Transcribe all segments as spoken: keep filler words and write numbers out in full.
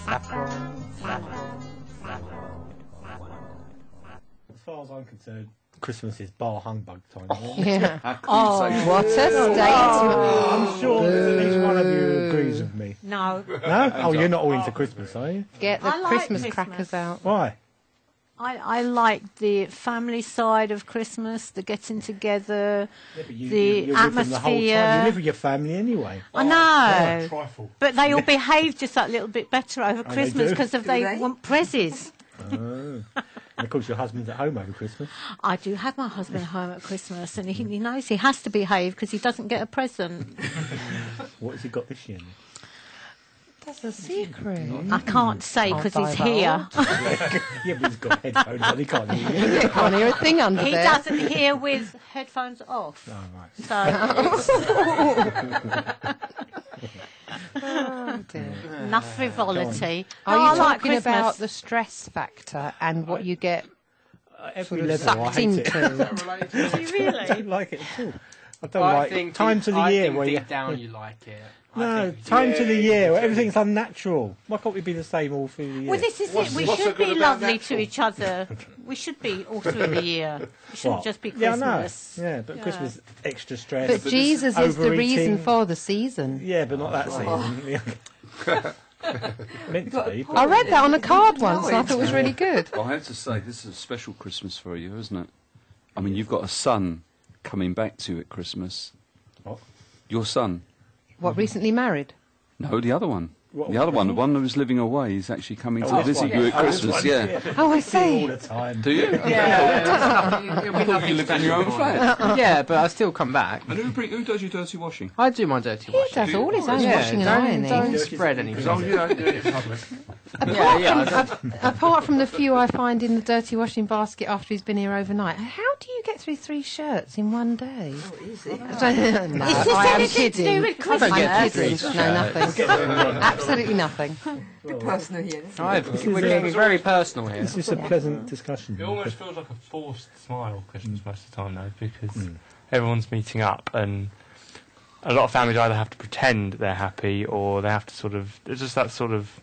Saffron, saffron, saffron. As far as I'm concerned, Christmas is bar humbug time. Yeah. How could Oh, you say what a statement. I'm sure that at least one of you agrees with me. No. No? Oh, you're not all into Christmas, are you? Get the I like Christmas, Christmas. crackers out. Why? I, I like the family side of Christmas, the getting together, Yeah, but you, the you, you're with them the whole time. atmosphere. You live with your family anyway. I know. Trifle. But they all behave just that little bit better over they Christmas do. because of Do they, they? want prezzies. Oh. And of course your husband's at home over Christmas. I do have my husband home at Christmas, and he, he knows he has to behave because he doesn't get a present. What has he got this year? That's a secret. I can't say Can't because he's divulge. here. Yeah, but he's got headphones on, he can't hear you. You can't hear a thing under He there. doesn't hear with headphones off. Oh, right. So Oh, dear. enough frivolity. Are No, you I like talking Christmas. about the stress factor and what you get Uh, every sort of level, I sucked hate it. into? Do you I really? don't like it at all. I don't I like think time deep, to the I year think where deep you... down you like it. I No, think- time to Yeah, the yeah, year where yeah. everything's unnatural. Why can't we be the same all through the year? Well, this is What's- it. We what's so should be good about lovely natural? to each other. We should be all through the year. It shouldn't What? just be Yeah, I know. Christmas. Yeah, but Yeah. Christmas, extra stress. But Jesus is the reason overeating. for the season. Yeah, but not that season. Meant to be. But I read that on a card once and I thought it was really good. Well, I have to say, this is a special Christmas for you, isn't it? I mean, you've got a son coming back to you at Christmas. What? Your son. What, recently married? No, the other one. What, the other which one, the one? one who was living away, is actually coming Oh, to this visit one. you at Oh, this Christmas, one, yeah. Oh, I all see. the time. Do you? Yeah, it'll be I thought nothing you lived in your own special. flat. Yeah, but I still come back. And who, bring, who does your dirty washing? I do my dirty He washing. does all his own Yeah, washing and don't, ironing. don't spread anything. Oh, you don't do it in public. Yeah, yeah. I Apart don't- from, apart from the few I find in the dirty washing basket after he's been here overnight, how do you get through three shirts in one day? Oh, easy. I don't- no, Is this I am anything to do kidding. with I don't get I'm through kidding. three No, shirts. nothing. Absolutely nothing. Bit personal here. isn't it? I've, we're getting very personal here. It's just a pleasant discussion. It almost feels like a forced smile Christmas most of the time though, because everyone's meeting up and a lot of families either have to pretend they're happy or they have to sort of, there's just that sort of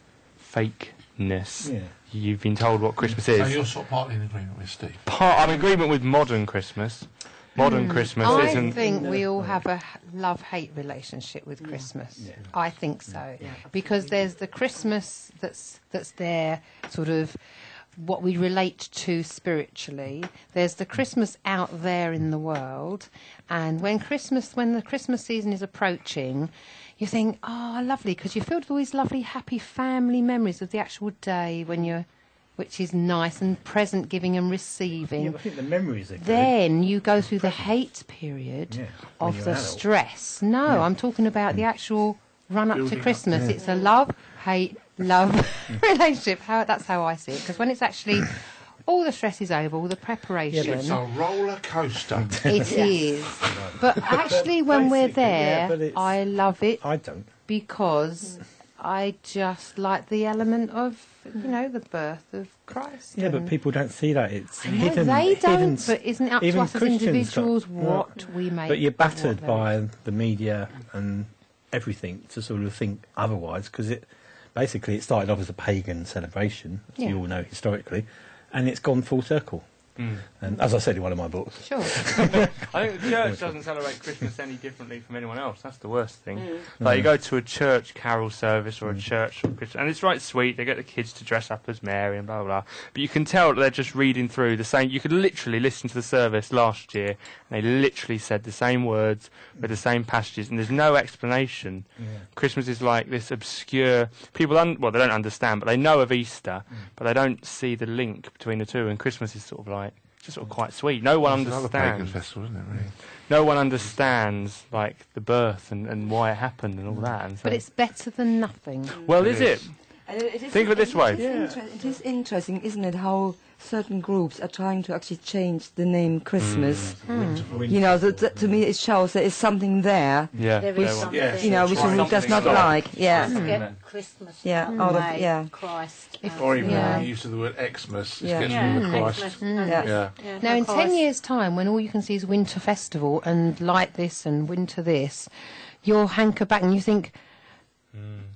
fakeness. Yeah. You've been told what Christmas So is. you're sort of partly in agreement with Steve. Part, I'm in agreement with modern Christmas. Modern Christmas I isn't... think we all have a h- love-hate relationship with Christmas. I think so. Because there's the Christmas that's that's there, sort of what we relate to spiritually. There's the Christmas out there in the world. And when Christmas, when the Christmas season is approaching, you think, oh, lovely, because you're filled with all these lovely, happy family memories of the actual day when you're, which is nice and present giving and receiving. Yeah, but I think the memories are good. Then you go through the hate period Yeah, when of you're the an adult. stress. No, I'm talking about the actual run up to Building up, Christmas. It's a love, hate, love relationship. How that's how I see it. Because when it's actually all the stress is over, all the preparation, It's a roller coaster. it is. But actually, when we're Basically, yeah, there, but it's- I love it I don't. because I just like the element of, you know, the birth of Christ. Yeah, but and- people don't see that. It's I know hidden. they don't, hidden, but isn't it up to even us as Christians individuals don't- what we make? But you're of what battered there by is? the media and everything to sort of think otherwise, because it basically it started off as a pagan celebration, as Yeah. you all know historically, and it's gone full circle. And as I said in one of my books, Sure. I think the church doesn't celebrate Christmas any differently from anyone else. That's the worst thing. Like you go to a church carol service or a church Christmas, and it's right sweet. They get the kids to dress up as Mary and blah blah blah. But you can tell that they're just reading through the same. You could literally listen to the service last year, and they literally said the same words with the same passages, and there's no explanation. Christmas is like this obscure. People, un- well, they don't understand, but they know of Easter, but they don't see the link between the two. And Christmas is sort of like. Just sort of quite sweet. No one It's another pagan understands. festival, isn't it, really? No one understands like the birth and, and why it happened and all that. And so, But it's better than nothing. well, is it? And it is, Think of it this way. It is, inter- it is interesting, isn't it, how certain groups are trying to actually change the name Christmas. You know, that, that to me it shows there is something there, Yeah. There they is want- something. yeah, you know, which Something one does not stop. like. Yeah. Get Christmas. Yeah, from out of- May, yeah. Christ. If- out Or of even Yeah. the use of the word Xmas. It Yeah. gets Yeah, rid of Christ. Xmas. Yeah. Yeah. Yeah, Now, no in Christ. ten years' time, when all you can see is winter festival and light this and winter this, you'll hanker back and you think,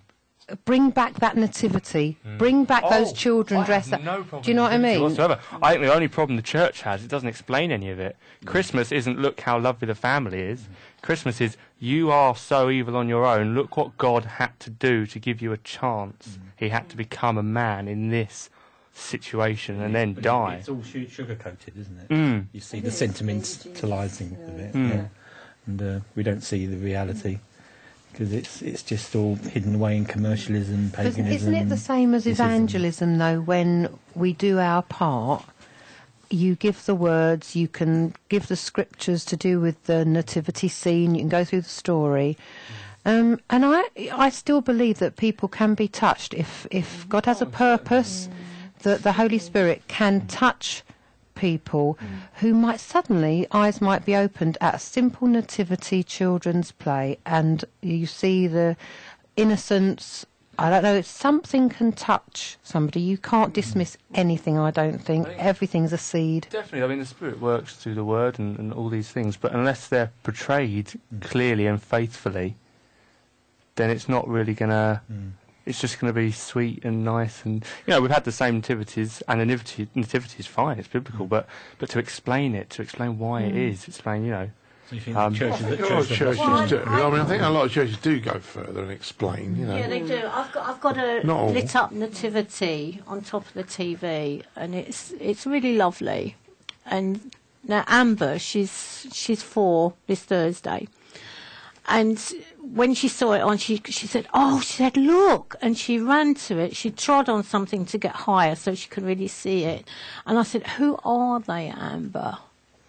bring back that nativity, bring back those children I have dressed up. no problem Do you know what I with it mean? Whatsoever. I think the only problem the church has, it doesn't explain any of it. Christmas isn't look how lovely the family is. Christmas is you are so evil on your own. Look what God had to do to give you a chance. He had to become a man in this situation and then But die. It's all su- sugar-coated, isn't it? Mm. You see the sentimentalising of it, Mm. yeah. and uh, we don't see the reality because it's it's just all hidden away in commercialism, Because paganism. isn't it the same as mysticism. evangelism, though, when we do our part? You give the words, you can give the scriptures to do with the nativity scene, you can go through the story. Um, and I I still believe that people can be touched if, if God has a purpose, that the Holy Spirit can touch people who might suddenly, eyes might be opened at a simple nativity children's play, and you see the innocence. I don't know, something can touch somebody. You can't dismiss anything, I don't think. Everything's a seed. Definitely, I mean, the Spirit works through the Word and, and all these things, but unless they're portrayed clearly and faithfully, then it's not really going to... Mm. It's just going to be sweet and nice, and you know we've had the same nativities, and the nativity, nativity is fine, it's biblical, but but to explain it, to explain why it is, explain you know. So you think Um, the churches, I the think a lot of churches churches do. I mean, I think a lot of churches do go further and explain. You know, Yeah, they do. I've got I've got a Not all. lit up nativity on top of the T V, and it's it's really lovely. And now Amber, she's she's four this Thursday, and when she saw it on, she she said, "Oh," she said, "Look!" And she ran to it. She trod on something to get higher so she could really see it. And I said, "Who are they, Amber?"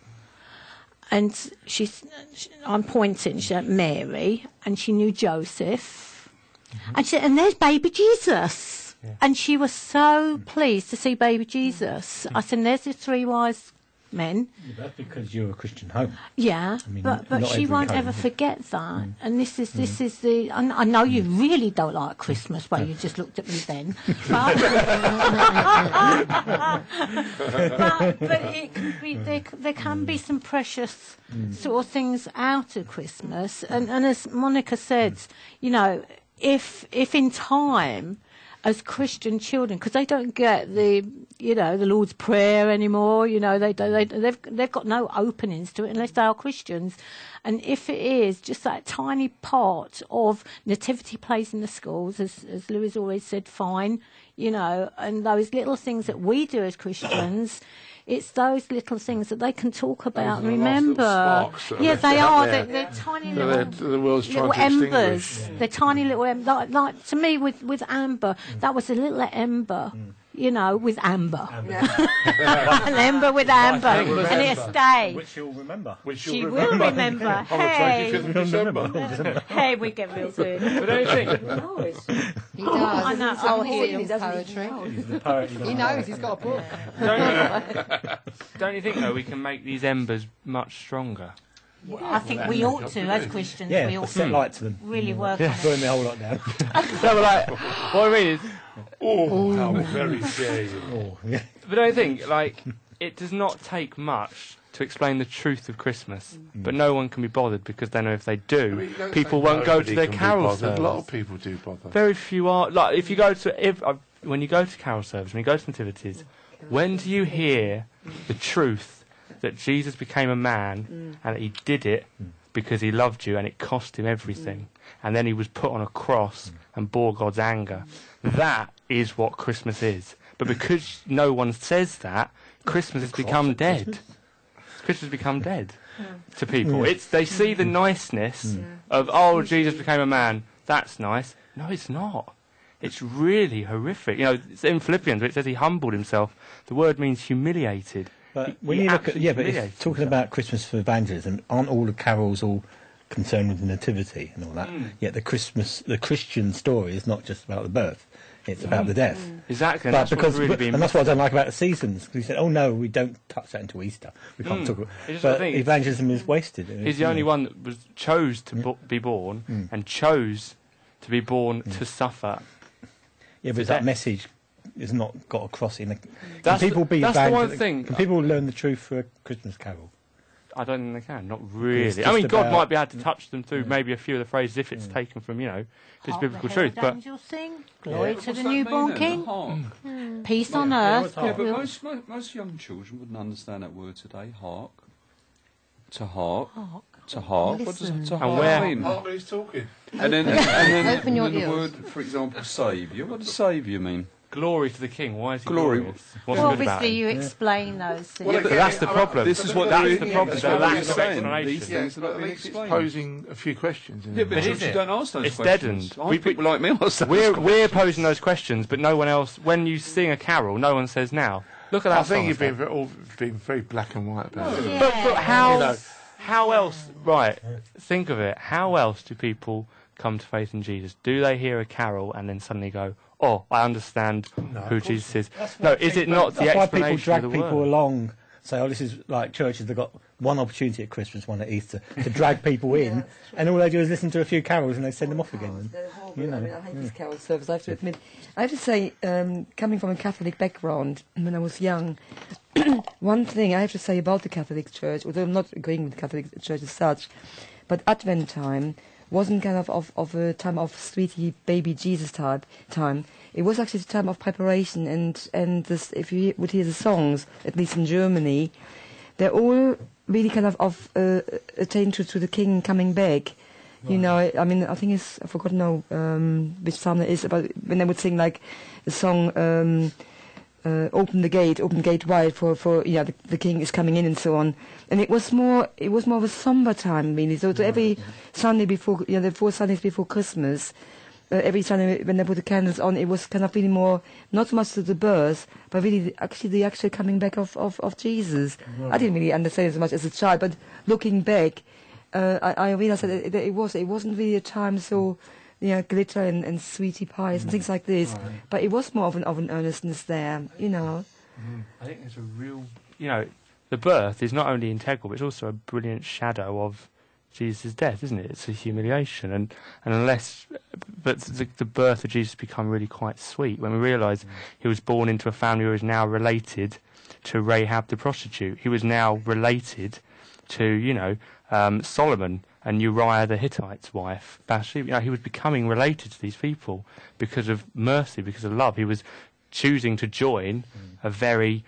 And she's, I'm pointing, she said, Mary, and she knew Joseph. Mm-hmm. And she said, and there's baby Jesus. Yeah. And she was so pleased to see baby Jesus. I said, and there's the three wise men. Yeah, that's because you're a Christian home. Yeah, I mean, but but not she every won't home, ever is it? forget that. Mm. And this is this mm. is the. I, I know you really don't like Christmas, but you just looked at me then. But, but, but it can be there. There can be some precious mm. sort of things out of Christmas. And and as Monica said, you know, if if in time, as Christian children, because they don't get the, you know, the Lord's Prayer anymore. You know, they, they they've they've got no openings to it unless they are Christians. And if it is just that tiny part of nativity plays in the schools, as as Louis always said, fine, you know, and those little things that we do as Christians. It's those little things that they can talk about and remember. Yeah, they are. They're, they're tiny so little, they're, the world's little trying to embers. extinguish. Yeah. They're tiny little embers. Like, like, to me, with, with Amber, mm. that was a little ember. Mm. You know, with Amber. Amber. An ember with Amber. And it'll stay. Which you'll remember. Which she you'll will remember. remember. On Hey. the twenty-fifth of December. Hey, we get real soon. But don't you think? He does. I know. He's Oh, he, he he does poetry. He's the poet, He knows. He's got a book. Don't you, don't you think though we can make these embers much stronger? Well, I think we ought to, as Christians, Yeah, we ought set to light to them. really work Yeah. on it. Burn the whole lot down. No, but like, what I mean is, Oh, how very dare you. Oh, yeah. but don't you think like it does not take much to explain the truth of Christmas, but no one can be bothered because they know if they do, I mean, you don't people say won't go nobody to their can be carol bothered. service. A lot of people do bother. Very few are. Like, if you go to if uh, when you go to carol service, when you go to nativities, when do you hear the truth that Jesus became a man and that he did it because he loved you and it cost him everything, and then he was put on a cross and bore God's anger? That is what Christmas is. But because no one says that, Christmas has become dead. Christmas has become dead to people. It's they see the niceness of, oh, Jesus became a man. That's nice. No, it's not. It's really horrific. You know, it's in Philippians where it says he humbled himself. The word means humiliated. But He- when he you look at absolutely yeah, but it's humiliated talking himself. about Christmas for evangelism, aren't all the carols all concerned with the nativity and all that? Mm. Yet the Christmas, the Christian story is not just about the birth; it's about the death. Exactly, and But that's because what's really been and that's what I don't like about the seasons. Because he said, "Oh no, we don't touch that until Easter. We can't Mm. talk about." It's just the But thing, it's- evangelism is wasted. He's the only one that was chose to bo- be born Mm. and chose to be born to suffer. Yeah, to but that death. message is not got across in the. Can That's people the- be that's the one evangel- thing- Can people learn the truth through a Christmas carol? I don't think they can. Not really. just I mean, God about- might be able to touch them through maybe a few of the phrases if it's taken from, you know, if it's Hark biblical the truth. herald But angels sing, glory What to does the that mean newborn then? king, Hark. peace on Yeah, earth. what's Yeah, hark? but will- most, mo- most young children wouldn't understand that word today. Hark. To hark. Hark. To hark. What does Listen. to And hark where- mean? Hark, he's talking. And then, and then, Open your and then the ears. word, for example, saviour. What does saviour mean? glory to the king. Why is he Glory. glorious? What's Well, good about obviously, him? you explain those things. Well, But again, that's the I- problem. This is what That's they're- the problem. that's The what lack they're of saying. explanation. These Yeah, things are but not at being least it's explained. posing a few questions. Isn't Yeah, it? but But churches is it? don't ask those It's questions. deadened. Aren't We- people like me ask those We're questions? we're posing those questions, but no one else. When you sing a carol, no one says now. Look at that I think song you've been instead. very, all, been very black and white about it. Yeah. But, but how You know. how else? Right, think of it. How else do people come to faith in Jesus? Do they hear a carol and then suddenly go, "Oh, I understand who Jesus is"? No, is it not the That's why people explanation drag of the people word? along. Say, oh, this is like churches. They've got one opportunity at Christmas, one at Easter, to drag people in, and all they do is listen to a few carols and they send them off again. They're horrible. You know, I mean, I hate this carol service, I have to admit. I have to say, um, coming from a Catholic background, when I was young, one thing I have to say about the Catholic Church, although I'm not agreeing with the Catholic Church as such, but Advent time wasn't kind of, of, of a time of sweetie baby Jesus type time. It was actually a time of preparation, and, and this, if you would hear the songs, at least in Germany, they're all really kind of, of uh, attain to, to the King coming back. You know, I, I mean, I think it's, I forgot now um, which psalm it is, about when they would sing like the song, um, uh, Open the Gate, Open the Gate Wide for, for yeah, the, the King is coming in and so on. And it was more, it was more of a somber time really. So, so every Sunday before, you know, the four Sundays before Christmas, uh, every Sunday when they put the candles on, it was kind of really more, not so much to the birth, but really the, actually the actual coming back of, of, of Jesus. I didn't really understand it so much as a child, but looking back, uh, I, I realized that it, that it was, it wasn't really a time so, you know, glitter and, and sweetie pies and things like this, but it was more of an, of an earnestness there, you know. I think there's a real, you know, the birth is not only integral, but it's also a brilliant shadow of Jesus' death, isn't it? It's a humiliation, and, and unless, but the, the birth of Jesus become really quite sweet when we realise he was born into a family who is now related to Rahab the prostitute. He was now related to, you know, um, Solomon and Uriah the Hittite's wife, Bathsheba. You know, he was becoming related to these people because of mercy, because of love. He was choosing to join a very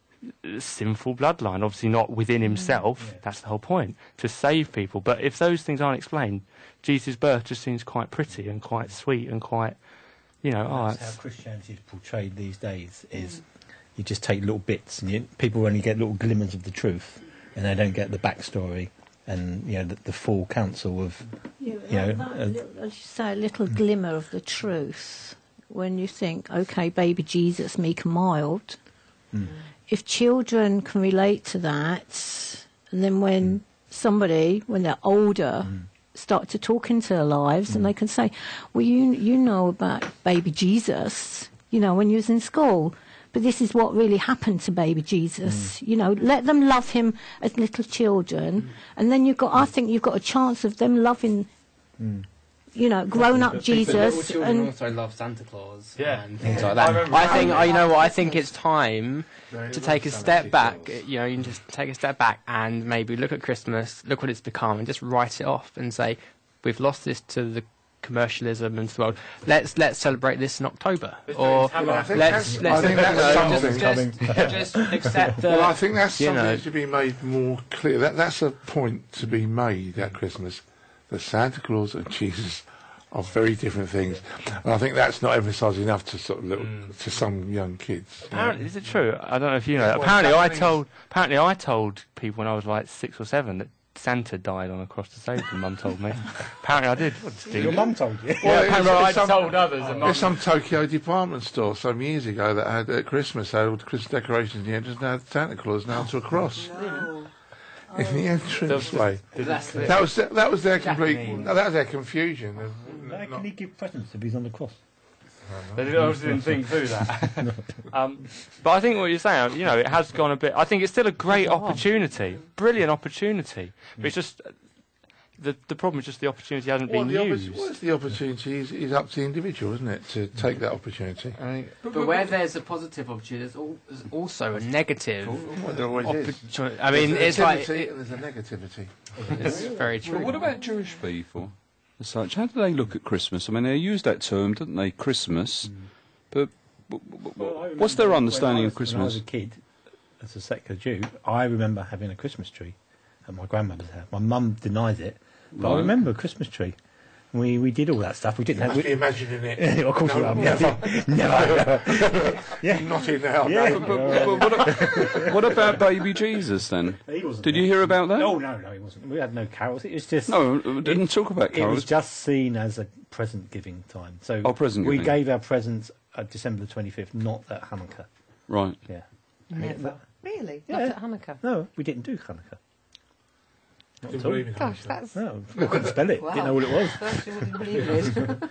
sinful bloodline, obviously not within himself, yeah. That's the whole point, to save people. But if those things aren't explained, Jesus' birth just seems quite pretty and quite sweet and quite, you know, oh, that's how Christianity is portrayed these days, is you just take little bits and you, people only get little glimmers of the truth and they don't get the backstory and, you know, the, the full counsel of, Yeah, you know... that, Uh, little, as you say, a little glimmer of the truth when you think, okay, baby Jesus, meek and mild. Mm. If children can relate to that, and then when mm. somebody, when they're older, mm. start to talk into their lives, mm. and they can say, well, you you know about baby Jesus, you know, when you was in school, but this is what really happened to baby Jesus. Mm. You know, let them love him as little children, mm. and then you've got, I think you've got a chance of them loving... Mm. You know, grown-up Jesus, little children and also love Santa Claus, yeah. and things Yeah. like that. I I, think, remember- you know what? I think it's time They to love take a Santa step back. Claus. You know, you can just take a step back and maybe look at Christmas, look what it's become, and just write it off and say, we've lost this to the commercialism and to the world. Let's let's celebrate this in October, or Well, I think let's that's- let's I think that's you know, something just, just, just accept that. Well, I think that's you something know, that should be made more clear. That That's a point to be made at Christmas, that Santa Claus and Jesus are very different things. And I think that's not emphasised enough to sort of little, Mm. to some young kids. Apparently, is it true? I don't know if you know. That. Well, Apparently, that I means- told. Apparently, I told people when I was like six or seven that Santa died on a cross to save them. Mum told me. Apparently, I did. your mum told you. Well, Yeah, apparently, it's- I it's some- told others. And Mum There's some Tokyo department store some years ago that had at Christmas had all the Christmas decorations in the entrance. Now Santa Claus now to a cross in the entrance way. that's the- That was their, that was their complete. Japanese. No, that was their confusion. of How not- can he give presents if he's on the cross? They obviously didn't think through that. um, but I think what you're saying, you know, it has gone a bit. I think it's still a great opportunity, brilliant opportunity. But it's just, the the problem is just the opportunity hasn't Well, been the used. opportunity, what's the opportunity is, is up to the individual, isn't it, to take that opportunity? I mean, but where there's a positive opportunity, there's, al- there's also a negative Well, there always is. opportunity. I mean, There's it's like negativity it, and there's a negativity. it's very true. Well, what about Jewish people as such? How do they look at Christmas? I mean, they use that term, don't they, Christmas, but w- w- w- what's their understanding of When I was Christmas? a kid, as a secular Jew, I remember having a Christmas tree at my grandmother's house. My mum denies it, but I Right. remember a Christmas tree. We we did all that stuff. We didn't You have. must be We, imagining it. of course, No, we are. never. never, never. Yeah, Not in now, yeah. no. But, but what, a- what about baby Jesus then? He wasn't Did you there. hear about that? No, no, no, he wasn't. We had no carols. It was just. No, we didn't talk about It was carols. just seen as a present giving time. So Oh, present we giving. gave our presents at December the twenty-fifth, not at Hanukkah. Right. Yeah. Never. Really? Yeah. Not at Hanukkah? No, we didn't do Hanukkah. Not Didn't at all. believe in Gosh, Hanukkah. that's... No, we couldn't spell it. Didn't know what it was. First you wouldn't believe it.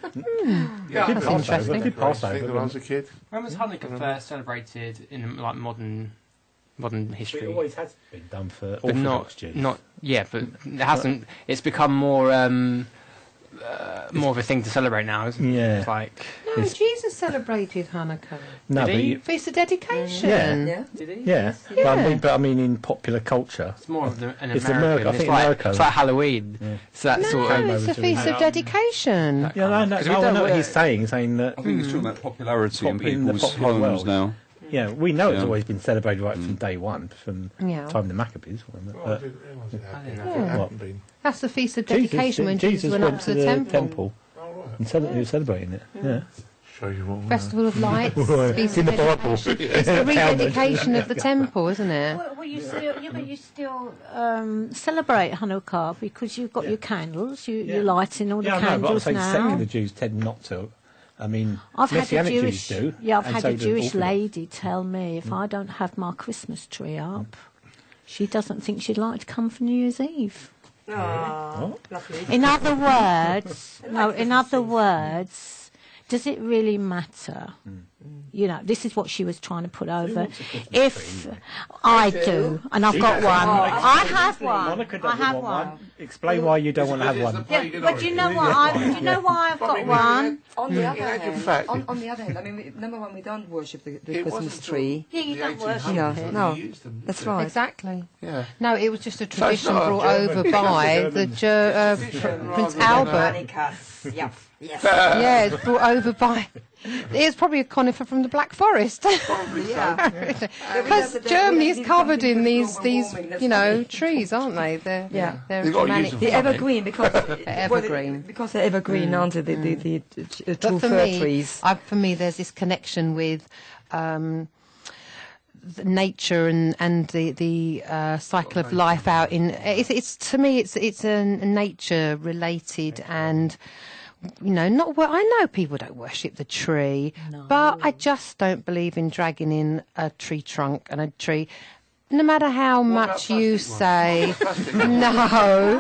Yeah, Did That's Passover, interesting. Did I Passover. think when I was a kid. When was Hanukkah first celebrated in like modern modern history? It always has been done for but Orthodox not Jews. not yeah, but it hasn't. It's become more um, uh, more of a thing to celebrate now, isn't it? Yeah. It's like No, It's- Jesus celebrated Hanukkah. no, Did but he? you, Feast of Dedication. Yeah. Yeah. did he? yeah. But, I mean, but I mean, in popular culture, It's more of the, an It's American. America, I It's think like America. it's like Halloween. Yeah. So that No, sort of. it's a to Feast it. of Dedication. that yeah, no, kind no, of- 'cause we no, I don't know what work- he's saying. He's saying that, I think he's talking about popularity in Pop- in the people's popular homes world. now. yeah, we know it's Yeah. always been celebrated right from day one, from Yeah. time of the Maccabees. wasn't it? Well, I But didn't realise it had I been. didn't I know. thought it What? hadn't been. That's the Feast of Jesus, Dedication when Jesus, went, up to the, temple. Oh, right. and cele- he was celebrating it. Yeah. Show you what we Festival of Lights. Right. Feast It's in of the Bible. Dedication. It's the rededication of the temple, isn't it? Well, well, you still, yeah, but you still um, celebrate Hanukkah because you've got Yeah. your candles. You, Yeah. You're lighting all the Yeah, I know, but I'm candles saying now. secular Jews tend not to. I mean, I've had a Messianic Jewish, Jews do. yeah, I've and had so a do Jewish Orthodox. lady tell me if I don't have my Christmas tree up, she doesn't think she'd like to come for New Year's Eve. Oh, lovely. In other words, no, in other words, does it really matter? You know, this is what she was trying to put over. If I do, and I've got one, I have one. Monica I doesn't have want one. Explain why you don't want to have one. Yeah, but do you know what? I, do you know why I've got one? On the other In actual hand, fact, on, on the other hand, I mean, we, number one, we don't worship the, the It Christmas wasn't tree. Yeah, you the don't worship eighteen hundreds it. that No. we used them, That's did we? right. Exactly. Yeah. No, it was just a it's tradition not a brought German- over by German the Ger- uh, tradition Prince rather than Albert. Yeah. Yes. Yeah, it's brought over by. It's probably a conifer from the Black Forest. Probably Yeah. Because Germany is covered in these, these, you know, trees, aren't they? They're, Yeah. they're They've got to Germanic. use The them. evergreen, because well, evergreen. they- because they're evergreen, aren't they? The, the, the, the, the true But for fir me, trees. I, for me, there's this connection with um, the nature and and the the uh, cycle of life out in. It's, it's to me, it's it's a nature related and. You know, not well, I know people don't worship the tree, but I just don't believe in dragging in a tree trunk and a tree. No matter how much you say, no.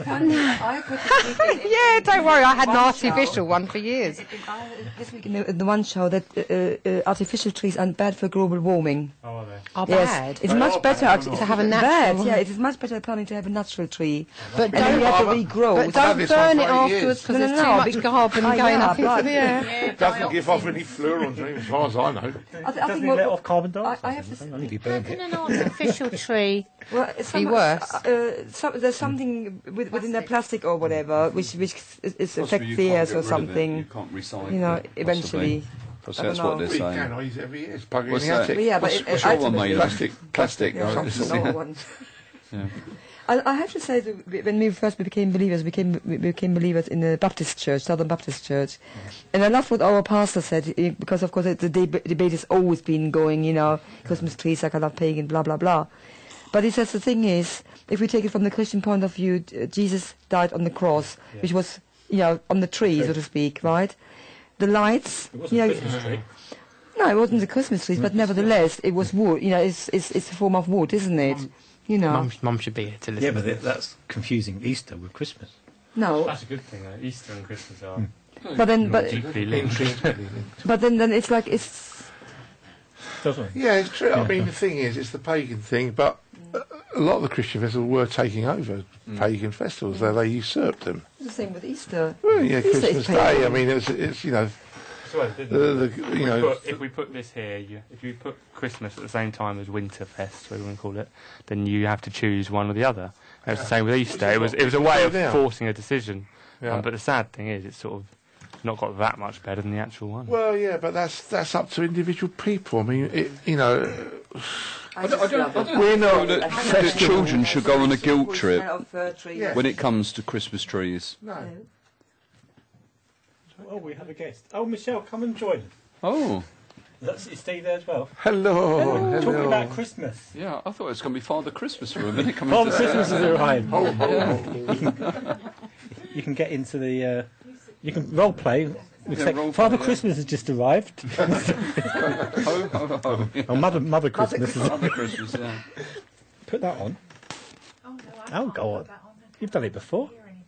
Yeah, don't worry, I had an artificial one for years. This week in the, in the one show that uh, uh, artificial trees are bad for global warming. Oh, there. Are Yes, bad. it's much better actually To have a bad. natural- Yeah, it is much better planning to have a natural tree, But and then don't, you have to but- regrow. but had don't this burn one it for eight afterwards years. because No, no, there's no, too much because- carbon I going know, up into but- the air. It doesn't give off any fluorons, as far as I know. I, th- I Doesn't think he what, let off carbon dioxide? I- I have to Doesn't only be How burned can it. an artificial tree? well, it's Be some- worse. Uh, some, there's something with, within the plastic or whatever which which is, is Possibly affect you the can't air get or rid of it, You something. can't recycle You know, it, eventually. possibly. Because I don't that's what know. they're We can, saying. I use it every year. It's bugging What's in the that? attic. But yeah, but What's, it, what's it your one ultimately- made of? Plastic. Plastic. Yeah, oh, something, another one. yeah. I, I have to say that when we first became believers, we became we became believers in the Baptist Church, Southern Baptist Church, and I love what our pastor said eh, because of course the deb- debate has always been going, you know, Christmas trees are kind of pagan, blah blah blah. But he says the thing is, if we take it from the Christian point of view, uh, Jesus died on the cross, Yeah. which was, you know, on the tree, so to speak, right? The lights, It wasn't you know, a Christmas tree. no, it wasn't the Christmas trees, but nevertheless, it was wood. You know, it's it's it's a form of wood, isn't it? You know, Mum, Mum should be here to listen. Yeah, but to it- that's confusing Easter with Christmas. no, That's a good thing, though. Easter and Christmas are but then but deeply linked. Intrinsically. but then then it's like it's Doesn't it? Yeah, it's true. I mean, the thing is, it's the pagan thing, but uh, a lot of the Christian festivals were taking over Mm. pagan festivals. They they usurped them. The same with Easter. Well, yeah, Easter is Christmas pagan. Day. I mean, it's it's you know So, didn't the, it? the If you we know put- if we put this here, you, if you put Christmas at the same time as Winterfest, whatever you want to call it, then you have to choose one or the other. And it's the same with Easter. It was it was a way of Yeah. forcing a decision. Yeah. Um, but the sad thing is, it's sort of not got that much better than the actual one. Well, yeah, but that's that's up to individual people. I mean, it, you know, I just love it. we're not that, that children should go on a guilt trip Yeah. when it comes to Christmas trees. no. Oh, we have a guest. Oh, Michelle, come and join us. Oh, That's is Steve there as well. Hello, hello. Talking about Christmas. yeah, I thought it was going to be Father Christmas for a minute. Coming Father to Christmas has arrived. Oh, oh, You can get into the. Uh, you can role play. We Yeah, say, role Father play, yeah. Christmas has just arrived. oh, oh, oh, yeah. Oh, Mother Mother Christmas. Has, Father Christmas, yeah. put that on. Oh, go on. You've done it before.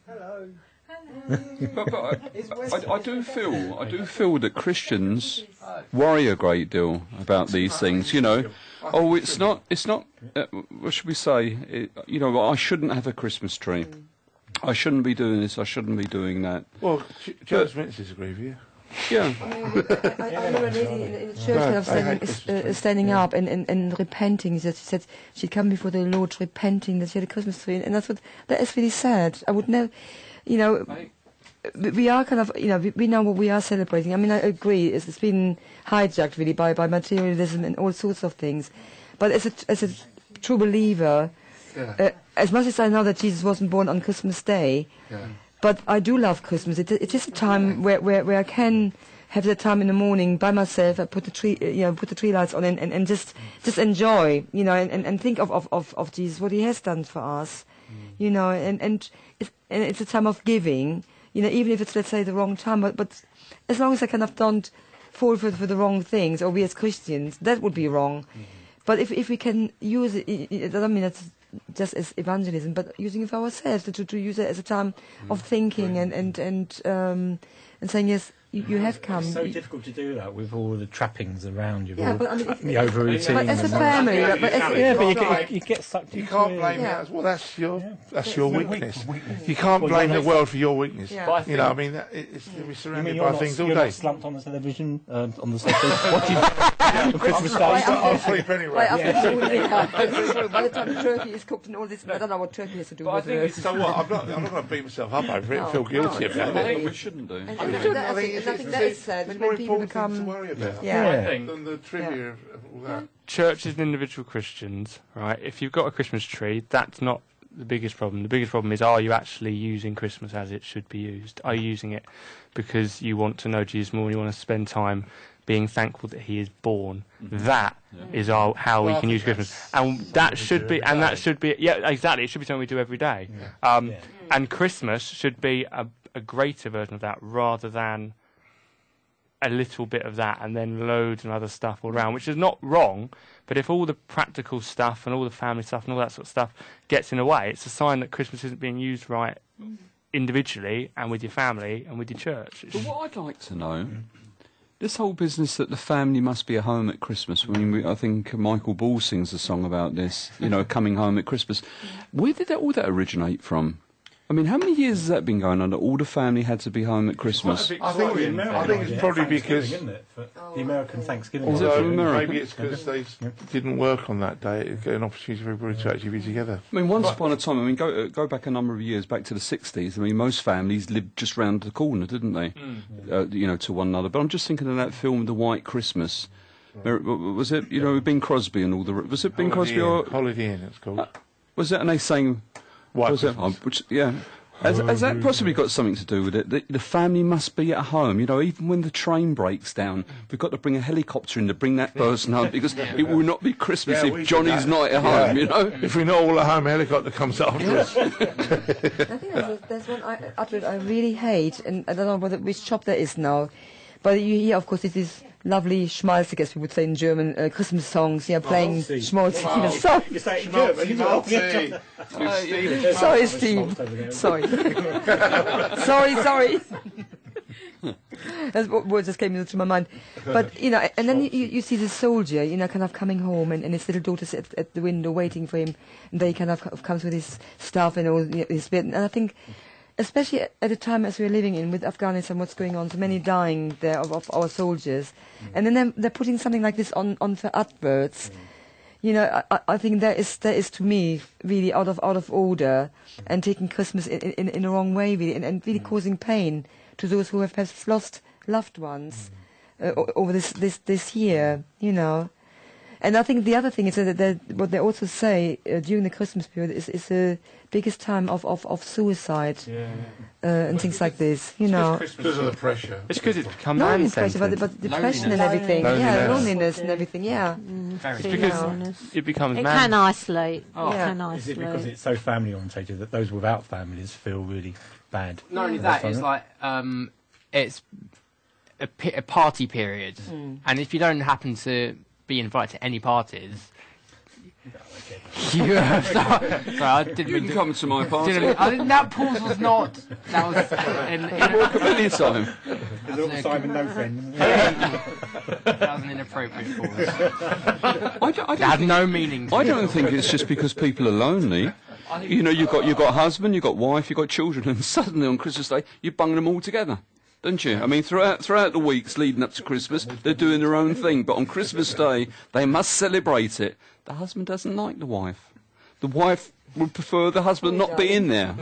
But, but I, I, I do feel, I do feel that Christians worry a great deal about these things. You know, oh, it's not, it's not. Uh, what should we say? It, you know, I shouldn't have a Christmas tree. I shouldn't be doing this. I shouldn't be doing that. well, J- Joe Smith disagree with you. Yeah. I, I know a lady in, in the church kind of No, I standing, hate Christmas uh, trees. standing up and, and, and repenting. She said, she said she'd come before the Lord repenting that she had a Christmas tree. And that's what, that is really sad. I would never, you know, I- we we are kind of, you know, we, we know what we are celebrating. I mean, I agree, it's, it's been hijacked really by, by materialism and all sorts of things. But as a, as a true believer, Yeah. uh, as much as I know that Jesus wasn't born on Christmas Day, Yeah. but I do love Christmas. It, it is a time where, where, where I can have that time in the morning by myself. I put the tree, uh, you know, put the tree lights on and, and, and just just enjoy, you know, and, and, and think of, of, of, of Jesus, what He has done for us, you know, and and it's, and it's a time of giving, you know, even if it's, let's say, the wrong time. But, but as long as I kind of don't fall for, for the wrong things, or we as Christians, that would be wrong. But if if we can use it, it, it doesn't mean that's just as evangelism, but using it for ourselves, to, to use it as a time of thinking and and and um, and saying yes, you, you have come. It's so You- difficult to do that with all the trappings around you. Yeah, all but I mean, if- the overeating. but as a and- family, Yeah, but as, yeah, but you, You get, can't- you, you get sucked You into can't it. blame Yeah. it. Well, that's your Yeah. that's your It's weakness. weakness. You can't Well, blame you're the not- world for your weakness. Yeah. But I You know, I think- mean, that, it- it's, we're You mean surrounded you're by not, things all you're day. not slumped on the television um, on the sofa watching on Christmas Day? I'll sleep anyway. Right after the yeah. By the time the turkey is cooked and all this, I don't know what turkey has to do But I with think it. it's, so what? I'm not, I'm not going to beat myself up over it and No, feel guilty no, about no. it. Well, we shouldn't do. And, I and think- that, I I think think, it's, I think it's, that is it's, sad it's when more people important things to become. worry about Yeah. I think than the trivia of all that. churches and individual Christians, right? If you've got a Christmas tree, that's not the biggest problem. The biggest problem is, are you actually using Christmas as it should be used? Are you using it because you want to know Jesus more and you want to spend time being thankful that He is born? That is our, how Well, we I can think use Christmas, that's and that something we should do be, every and that day. should be, yeah, exactly. It should be something we do every day. Um, Yeah. And Christmas should be a, a greater version of that, rather than a little bit of that and then loads and other stuff all around, which is not wrong. But if all the practical stuff and all the family stuff and all that sort of stuff gets in the way, it's a sign that Christmas isn't being used right individually and with your family and with your church. It's- But what I'd like to know, this whole business that the family must be at home at Christmas. I mean, we, I think Michael Ball sings a song about this. You know, coming home at Christmas. Where did that, all that originate from? I mean, how many years has that been going on that all the family had to be home at Christmas? I think, it- I think it's probably because Isn't it? For the American Thanksgiving. Is it although from America? maybe it's because they didn't work on that day. It gave an opportunity for everybody to actually be together. I mean, once upon a time, I mean, go uh, go back a number of years, back to the sixties. I mean, most families lived just round the corner, didn't they? Uh, you know, to one another. But I'm just thinking of that film, The White Christmas. Mer- Was it, you know, Bing Crosby and all the... Was it Bing Holiday Crosby or... Inn, Holiday Inn, it's called. Was it, and they sang... White was it? Christmas. Oh, which, yeah. Has, has that possibly got something to do with it? The, the family must be at home. You know, even when the train breaks down, we've got to bring a helicopter in to bring that person home, because it will not be Christmas Yeah, we if did Johnny's that. not at Yeah. home, you know? If we're not all at home, a helicopter comes after us. I think there's, there's one I, advert I really hate, and I don't know whether, which shop there is now, but you hear, of course, it is lovely Schmalz, I guess we would say in German, uh, Christmas songs, yeah, playing Schmaltzy. Schmaltz. You know, sorry, You say it in German, you know. Schmaltzy. sorry, Steve. Sorry. sorry, sorry. That's what what just came into my mind. But, you know, and then you, you see the soldier, you know, kind of coming home, and, and his little daughter sits at, at the window waiting for him, and they kind of c- comes with his stuff and all you know, his bit. And I think, especially at, at the time as we're living in with Afghanistan, what's going on, so many dying there of, of our soldiers, mm. and then they're, they're putting something like this on, on for adverts. Mm. You know, I, I think that is that is to me really out of out of order, and taking Christmas in in, in the wrong way, really, and, and really mm. causing pain to those who have perhaps lost loved ones uh, o- over this, this this year. You know, and I think the other thing is that, that what they also say uh, during the Christmas period is is the biggest time of of, of suicide yeah. uh, and things like this. You know, Because of the pressure. It's because it's become not only man-centered. pressure, but, but depression and Loneliness. everything. Loneliness. Yeah, loneliness and everything. Yeah. Mm, Very It's because loneliness. it becomes It man. can isolate. Oh. It Yeah. can Is it because isolate. it's so family orientated that those without families feel really bad? Not only Yeah. that, That's it's right. like um, it's a, pe- a party period, and if you don't happen to be invited to any parties, you have sorry, sorry, I didn't You mean can to. come to my party. Didn't, I didn't, that pause was not. That was in, in, Walk a million time. There's a little Simon No friend. that was an inappropriate pause. I don't, I It had don't, no meaning. To I it. don't think it's just because people are lonely. You know, you've got, you've got a husband, you've got wife, you've got children, and suddenly on Christmas Day, you bung them all together. Don't you? I mean, throughout throughout the weeks leading up to Christmas, they're doing their own thing. But on Christmas Day, they must celebrate it. The husband doesn't like the wife. The wife would prefer the husband not be in there.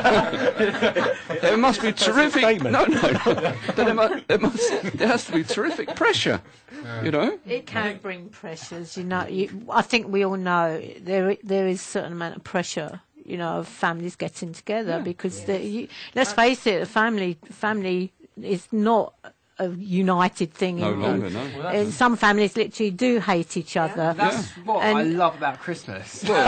There must be terrific. statement. No, no, no. There, must, there, must, there has to be terrific pressure. You know. It can bring pressures, you know. You, I think we all know there there is a certain amount of pressure, you know, of families getting together because the, you, let's face it, a family family is not a united thing. No in, longer, in, no. Well, in some families literally do hate each other. That's what And- I love about Christmas. is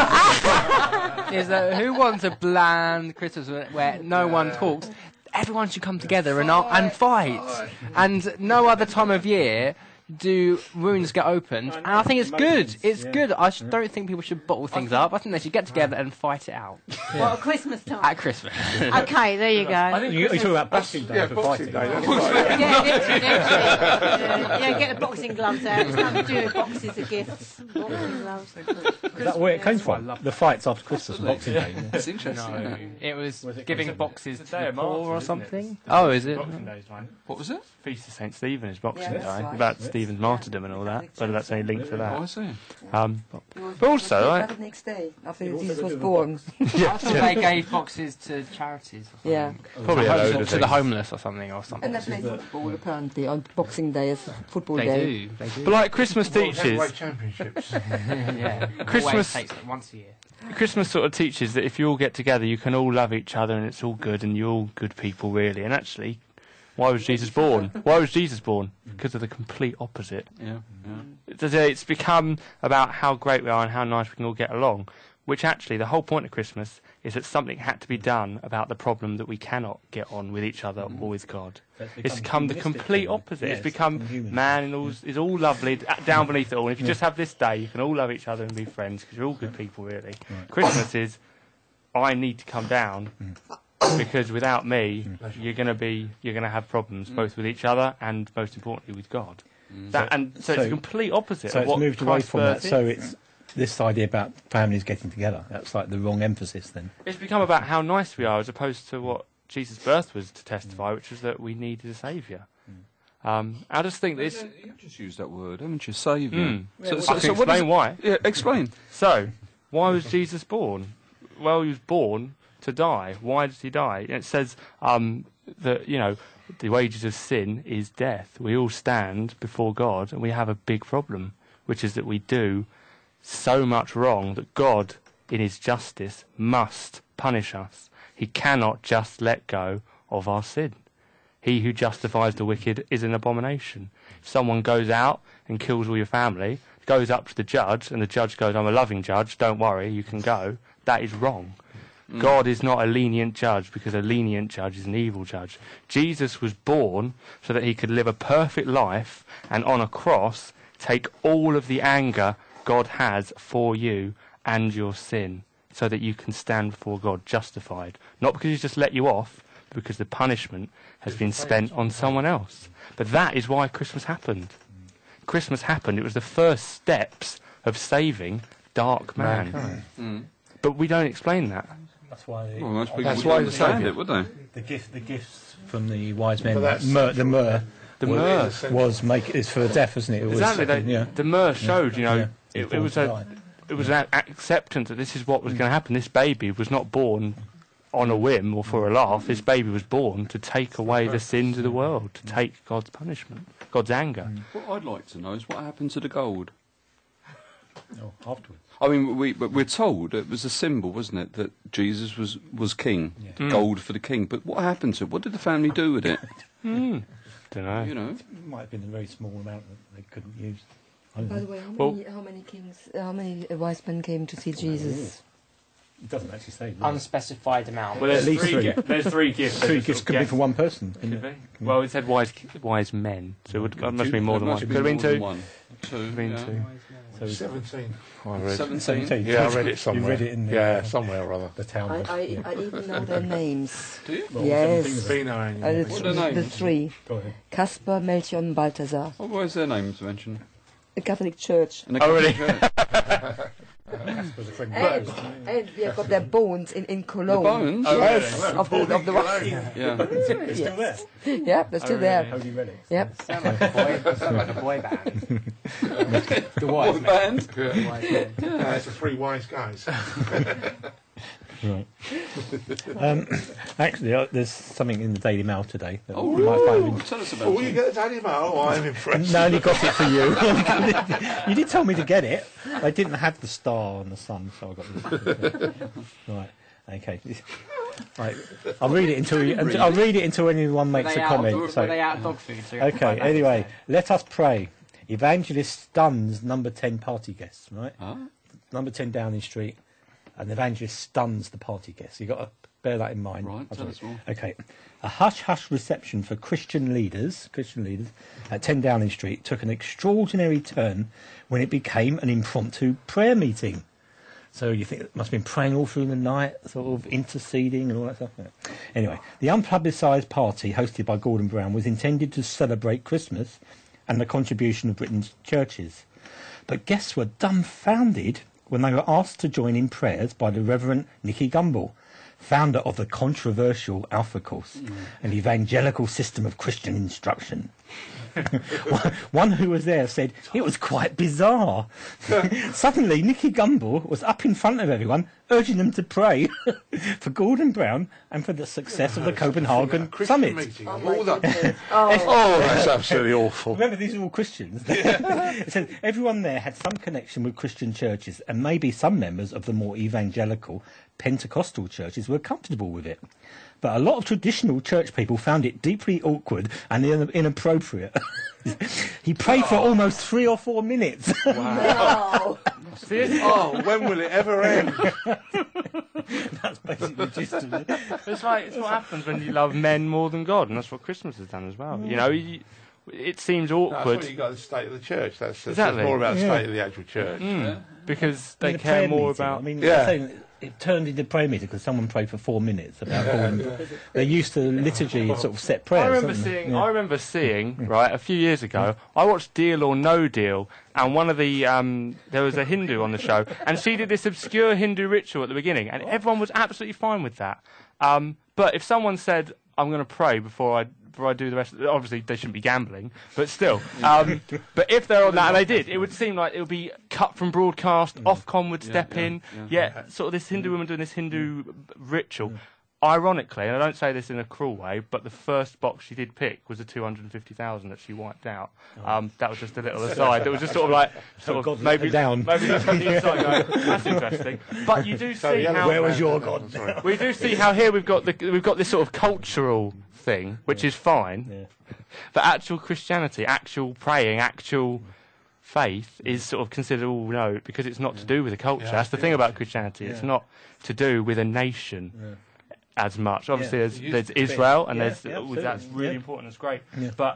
that who wants a bland Christmas where, where no one talks? Everyone should come together and ar- and fight. And no other time of year do wounds get opened. And I think it's good. It's good. I sh- don't think people should bottle things up. I think they should get together and fight it out Well, at Christmas time. at Christmas. Okay, there you go. You, you talk about Boxing Day Yeah, for Boxing fighting. Day. That's right. Yeah, literally, literally. Yeah, yeah, get the boxing gloves out. It's nothing to do with boxes of gifts. Boxing gloves. Is that where it came from? The fights after Christmas and Boxing Day. yeah. It's interesting. No, it was, Was it giving Christmas? boxes It's to the day the of poor martyrs, or isn't it? something. Oh, is it? Boxing Day's one. What was it? Feast of Saint Stephen is Boxing Yeah, Day. that's right. About Yes. Stephen's martyrdom and all that. Whether that's any link to Oh, I that. see. Um, but also, I, the next day after Jesus was born. I thought they gave boxes to charities. Or something. Yeah. probably a To, load to, of to the things. homeless or something or something. And they play football apparently on Boxing Day as football They day. do. They do. But like Christmas World teaches, Heavyweight Championships. yeah. Christmas- Always takes it once a year. Christmas sort of teaches that if you all get together, you can all love each other and it's all good and you're all good people, really. And actually, why was Jesus born? Why was Jesus born? Because of the complete opposite. Yeah. Yeah. It's, it's become about how great we are and how nice we can all get along, which actually, the whole point of Christmas is that something had to be done about the problem that we cannot get on with each other or with God. So It's become the humanistic complete thing. opposite. Yeah, It's become human. man and all, is all lovely, d- down beneath it all. And if you just have this day, you can all love each other and be friends because you're all good people, really. Christmas is, I need to come down because without me, you're going to be, you're going to have problems both with each other and most importantly with God. That, and so, it's so- the complete opposite. So of it's what moved away Christ's from that. birth So is. it's this idea about families getting together. That's like the wrong emphasis then. It's become about how nice we are as opposed to what Jesus' birth was to testify, which was that we needed a saviour. Um, I just think this. You've just used that word, haven't you? Saviour. Mm. So, I so, can so what explain is why. it? Yeah, explain. So, why was Jesus born? Well, he was born to die. Why did he die? It says um, that, you know, the wages of sin is death. We all stand before God and we have a big problem, which is that we do so much wrong that God, in his justice, must punish us. He cannot just let go of our sin. He who justifies the wicked is an abomination. If someone goes out and kills all your family, goes up to the judge, and the judge goes, I'm a loving judge, don't worry, you can go, that is wrong. Mm. God is not a lenient judge because a lenient judge is an evil judge. Jesus was born so that he could live a perfect life and on a cross take all of the anger God has for you and your sin so that you can stand before God justified. Not because he's just let you off, because the punishment has been spent on someone else. But that is why Christmas happened. Christmas happened. It was the first steps of saving dark man. Mm. But we don't explain that. That's why. Well, most people That's would why understand the- it, would they? The gift, the gifts from the wise men, But that's myrrh, the myrrh, The Well, myrrh. it is a- was make is for death, isn't it? It was, Exactly. They, yeah. The myrrh showed, you know, Yeah. it, it was a, it was an acceptance that this is what was going to happen. This baby was not born on a whim or for a laugh. This baby was born to take away the sins of the world, to take God's punishment, God's anger. What I'd like to know is what happened to the gold. Oh, afterwards. I mean, we but we're told it was a symbol, wasn't it, that Jesus was was king, Yeah. Mm. gold for the king. But what happened to it? What did the family do with it? Mm. Don't know. You know, It might have been a very small amount that they couldn't use. I don't By know. the way, how Well- many, how many kings, uh, how many uh, wise men came to see Jesus? It doesn't actually say. does it? Unspecified amount. Well, there's At least three. three. Gi- there's three gifts. Three There's gifts sort could of be for one person. couldn't Could it? be. Well, it said wise wise men, so it would, that must be more than There one. must Could have been more than two. one. Two. Could have been yeah. two. So it's Seventeen. I read. Seventeen. seventeen. Yeah, I read it somewhere. You read it in the, yeah, uh, somewhere or other. the town. I, book, I, yeah. I even know their names. Do you? Well, Yes. seventeen of them. Vino and Uh, the, What are th- their the names? three. Go ahead. Caspar, Melchior and Balthazar. What was their names mentioned? The Catholic Church. And the Oh, really? Catholic Church. Was a friend And, of ours. and we have got their bones in, in The Cologne. bones. Oh, Yes, really? of the, of the Yeah. It's still there. Yeah, they're still Oh, there. really? Holy relics. Yep. Sound like a boy, sound like a boy band. the wise What men. band? The wise men. Yeah, it's the three wise guys. Right. um, actually, uh, there's something in the Daily Mail today that Oh, you might find really? in- Tell us about Oh, you it. get the Daily Mail? Oh, I'm impressed. No, I only got it for you. You did tell me to get it. I didn't have the star and the sun, so I got this. Right. Okay. Right. I'll read it until you, until, I'll read it until anyone makes Were a they comment. Out, so- were they out of dog food? So you have to Okay, find that anyway, instead. let us pray. Evangelist stuns number ten party guests, right? Huh? Number ten Downing Street, and evangelist stuns the party guests. You've got to bear that in mind. Right, tell us more. Okay. A hush-hush reception for Christian leaders, Christian leaders at ten Downing Street took an extraordinary turn when it became an impromptu prayer meeting. So you think it must have been praying all through the night, sort of interceding and all that stuff. Yeah. Anyway, the unpublicised party hosted by Gordon Brown was intended to celebrate Christmas and the contribution of Britain's churches. But guests were dumbfounded when they were asked to join in prayers by the Reverend Nicky Gumbel, founder of the controversial Alpha Course, mm. an evangelical system of Christian instruction. one, one who was there said it was quite bizarre. Suddenly, Nicky Gumbel was up in front of everyone, urging them to pray for Gordon Brown and for the success of the Copenhagen Summit. Meeting, Oh, of my all that. goodness. Oh. Oh, that's absolutely awful. Remember, these are all Christians. It said everyone there had some connection with Christian churches, and maybe some members of the more evangelical Pentecostal churches were comfortable with it. But a lot of traditional church people found it deeply awkward and in- inappropriate. He prayed for almost three or four minutes. No. Oh, when will it ever end? That's basically the gist of it. It's like it's what happens when you love men more than God, and that's what Christmas has done as well. You know, you, it seems That's awkward when you got the state of the church. That's, that's Exactly. more about the Yeah. state of the actual church. mm, because I they mean, a care prayer more meeting, about. I mean, Yeah. I'm saying it turned into a prayer meeting because someone prayed for four minutes about Gordon. They're used to liturgy, sort of set prayers. I remember aren't they? seeing. Yeah. I remember seeing. Right, a few years ago, I watched Deal or No Deal, and one of the um, there was a Hindu on the show, and she did this obscure Hindu ritual at the beginning, and everyone was absolutely fine with that. Um, but if someone said, "I'm going to pray before I." Before I do the rest, obviously they shouldn't be gambling, but still. Um, but if they're on that, and they did, it would seem like it would be cut from broadcast. Ofcom would step yeah, in. yeah. Yeah, sort of this Hindu woman doing this Hindu ritual. Ironically, and I don't say this in a cruel way, but the first box she did pick was the two hundred fifty thousand that she wiped out. Um, that was just a little aside. That was just sort of like, sort of God let maybe her down. maybe look on the inside going, that's interesting. But you do see yeah, how Where was your God? we do see how here we've got the we've got this sort of cultural thing, which is fine. Yeah. But actual Christianity, actual praying, actual faith is sort of considered, oh no, because it's not to do with a culture. Yeah, That's the thing about Christianity. It's Yeah. not to do with a nation Yeah. as much. Obviously, Yeah. there's, It used there's to be. Israel, and Yeah, there's yeah, oh, that's absolutely. really Yeah. important. That's great. Yeah. But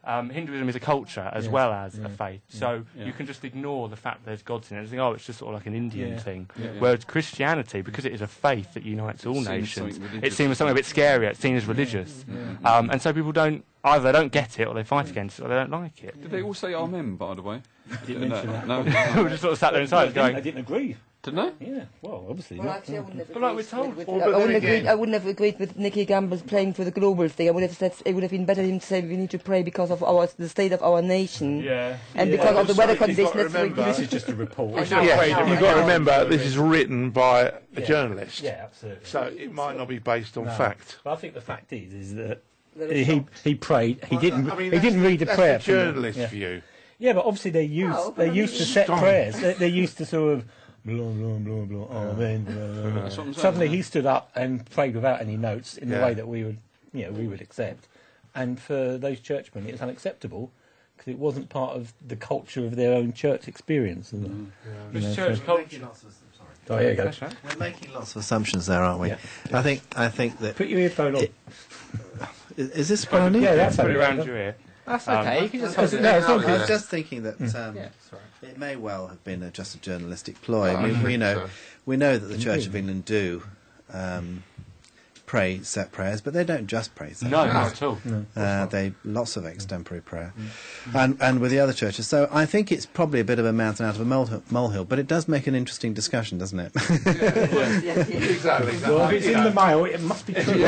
Um, Hinduism is a culture as Yeah. well as Yeah. a faith, Yeah. so Yeah. you can just ignore the fact there's gods in it and think, oh, it's just sort of like an Indian Yeah. thing. Yeah. Whereas Christianity, because it is a faith that unites all It's seen as nations, something it's religious, seen as something a bit scarier. It's seen as religious, Yeah. um, and so people don't either they don't get it or they fight against it or they don't like it. Did they all say amen, by the way? Didn't mention no, that. no. We just sort of sat there I inside didn't, going, I didn't agree. Didn't they? Yeah, well, obviously Well, not. actually, I wouldn't have But like agreed we're told- with, Well, with, but I, then wouldn't again- agree, I wouldn't have agreed with Nicky Gamble playing for the global thing. I would have said it would have been better him to say we need to pray because of our the state of our nation yeah. and Yeah. because of the weather You've got to conditions. That's remember- This is just a report. I know. Yeah, No, you've I got to know. remember this is written by a Yeah. journalist, Yeah, absolutely. so it might not be based on No. fact. But I think the fact is, is that There are he some- he prayed. He didn't. I mean, he that's didn't read the that's prayer. the from the- journalist yeah. view. Yeah, but obviously they're used. Oh, they're but used to I mean- set Stop. prayers. They're, they're used to sort of blah blah blah blah. Amen. Blah, blah, blah. That's what I'm saying, Suddenly yeah. he stood up and prayed without any notes in the Yeah. way that we would, you know, we would accept. And for those churchmen, it's unacceptable because it wasn't part of the culture of their own church experience. is it? Mm. You know, church so- culture. Oh, here you go. That's right. We're making lots of assumptions there, aren't we? Yeah. I think I think that Put your earphone on. It- is, is this brownie? Yeah, that's Put it okay. around your ear. That's Um, okay. You can just Because hold it- it. no, it's not I good. was just thinking that Mm. um, Yeah, sorry. it may well have been a, just a journalistic ploy. I I mean, we think know so. we know that the Church Indeed. of England do um, pray set prayers, but they don't just pray set No, prayers. not at all. Uh, they lots of extempore prayer, and and with the other churches. So I think it's probably a bit of a mountain out of a molehill, molehill but it does make an interesting discussion, doesn't it? Yes, yes. Exactly. Well, if it's in the mail, it must be true.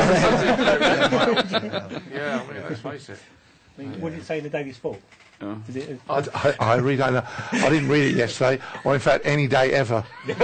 Yeah, I mean, let's face it. I mean, what did it say in the Daily Sport? Oh. Did it, I, I, I really don't know. I didn't read it yesterday, or in fact, any day ever.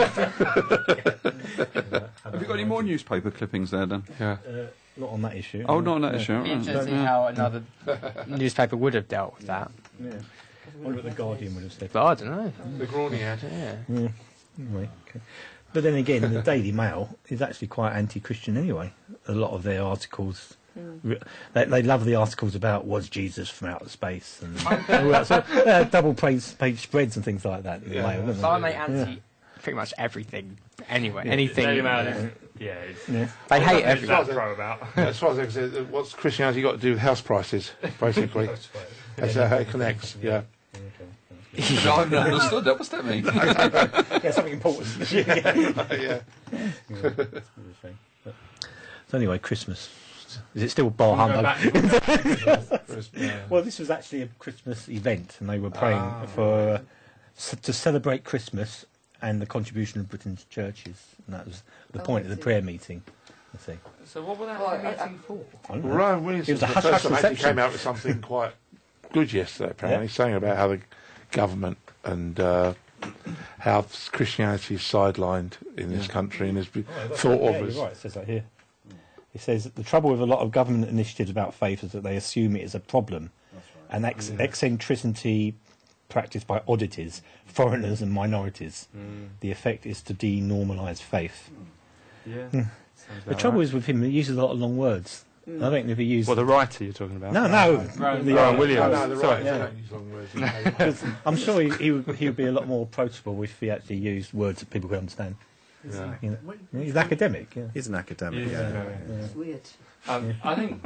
Have you got any more newspaper clippings there, Dan? Yeah. uh, not on that issue. Oh, not on that Yeah. issue. It'd be right. interesting to see how another newspaper would have dealt with that. Yeah. I wonder what the Guardian would have said. But I don't know. The Grawny ad. Yeah. Anyway, okay. But then again, the Daily Mail is actually quite anti-Christian anyway. A lot of their articles, re- they, they love the articles about was Jesus from outer space and all that sort of, uh, double page, page spreads and things like that. In the Yeah. Mail, don't So I'm they? anti pretty much everything. Anyway, Yeah. anything. Daily Mail is- yeah, it's, Yeah. They hate it's everything. that pro about. As far as I'm concerned, what's Christianity got to do with house prices, basically? That's uh, how it connects, yeah. No, I've not understood that. What's that mean? Yeah, something important. yeah. So anyway, Christmas. Is it still bar Go humbug? back to- Well, this was actually a Christmas event, and they were praying for uh, s- to celebrate Christmas and the contribution of Britain's churches, and that was the Oh, point I of the see. prayer meeting. I think. So what was that Oh, I- meeting for? I don't Well, know. Ryan It Williamson, was a the hush-hush person actually reception. came out with something quite good yesterday, apparently, Yeah. saying about how the government and uh, how Christianity is sidelined in this country and is be thought Yeah, of you're as... right. It says that here. It says that the trouble with a lot of government initiatives about faith is that they assume it is a problem, and ex- eccentricity practiced by oddities, foreigners, and minorities. The effect is to denormalise faith. Yeah. The trouble is with him; he uses a lot of long words. I don't think if he used. Well, the writer you're talking about. no, no, Rowan the, Rowan uh, Williams. Oh, no, the Sorry. right, yeah. don't use long words. Yeah. I'm sure he, he would he would be a lot more approachable if he actually used words that people could understand. Yeah. You know? He's an academic. Yeah. He's an academic. Yeah. Yeah. It's weird. Um, I think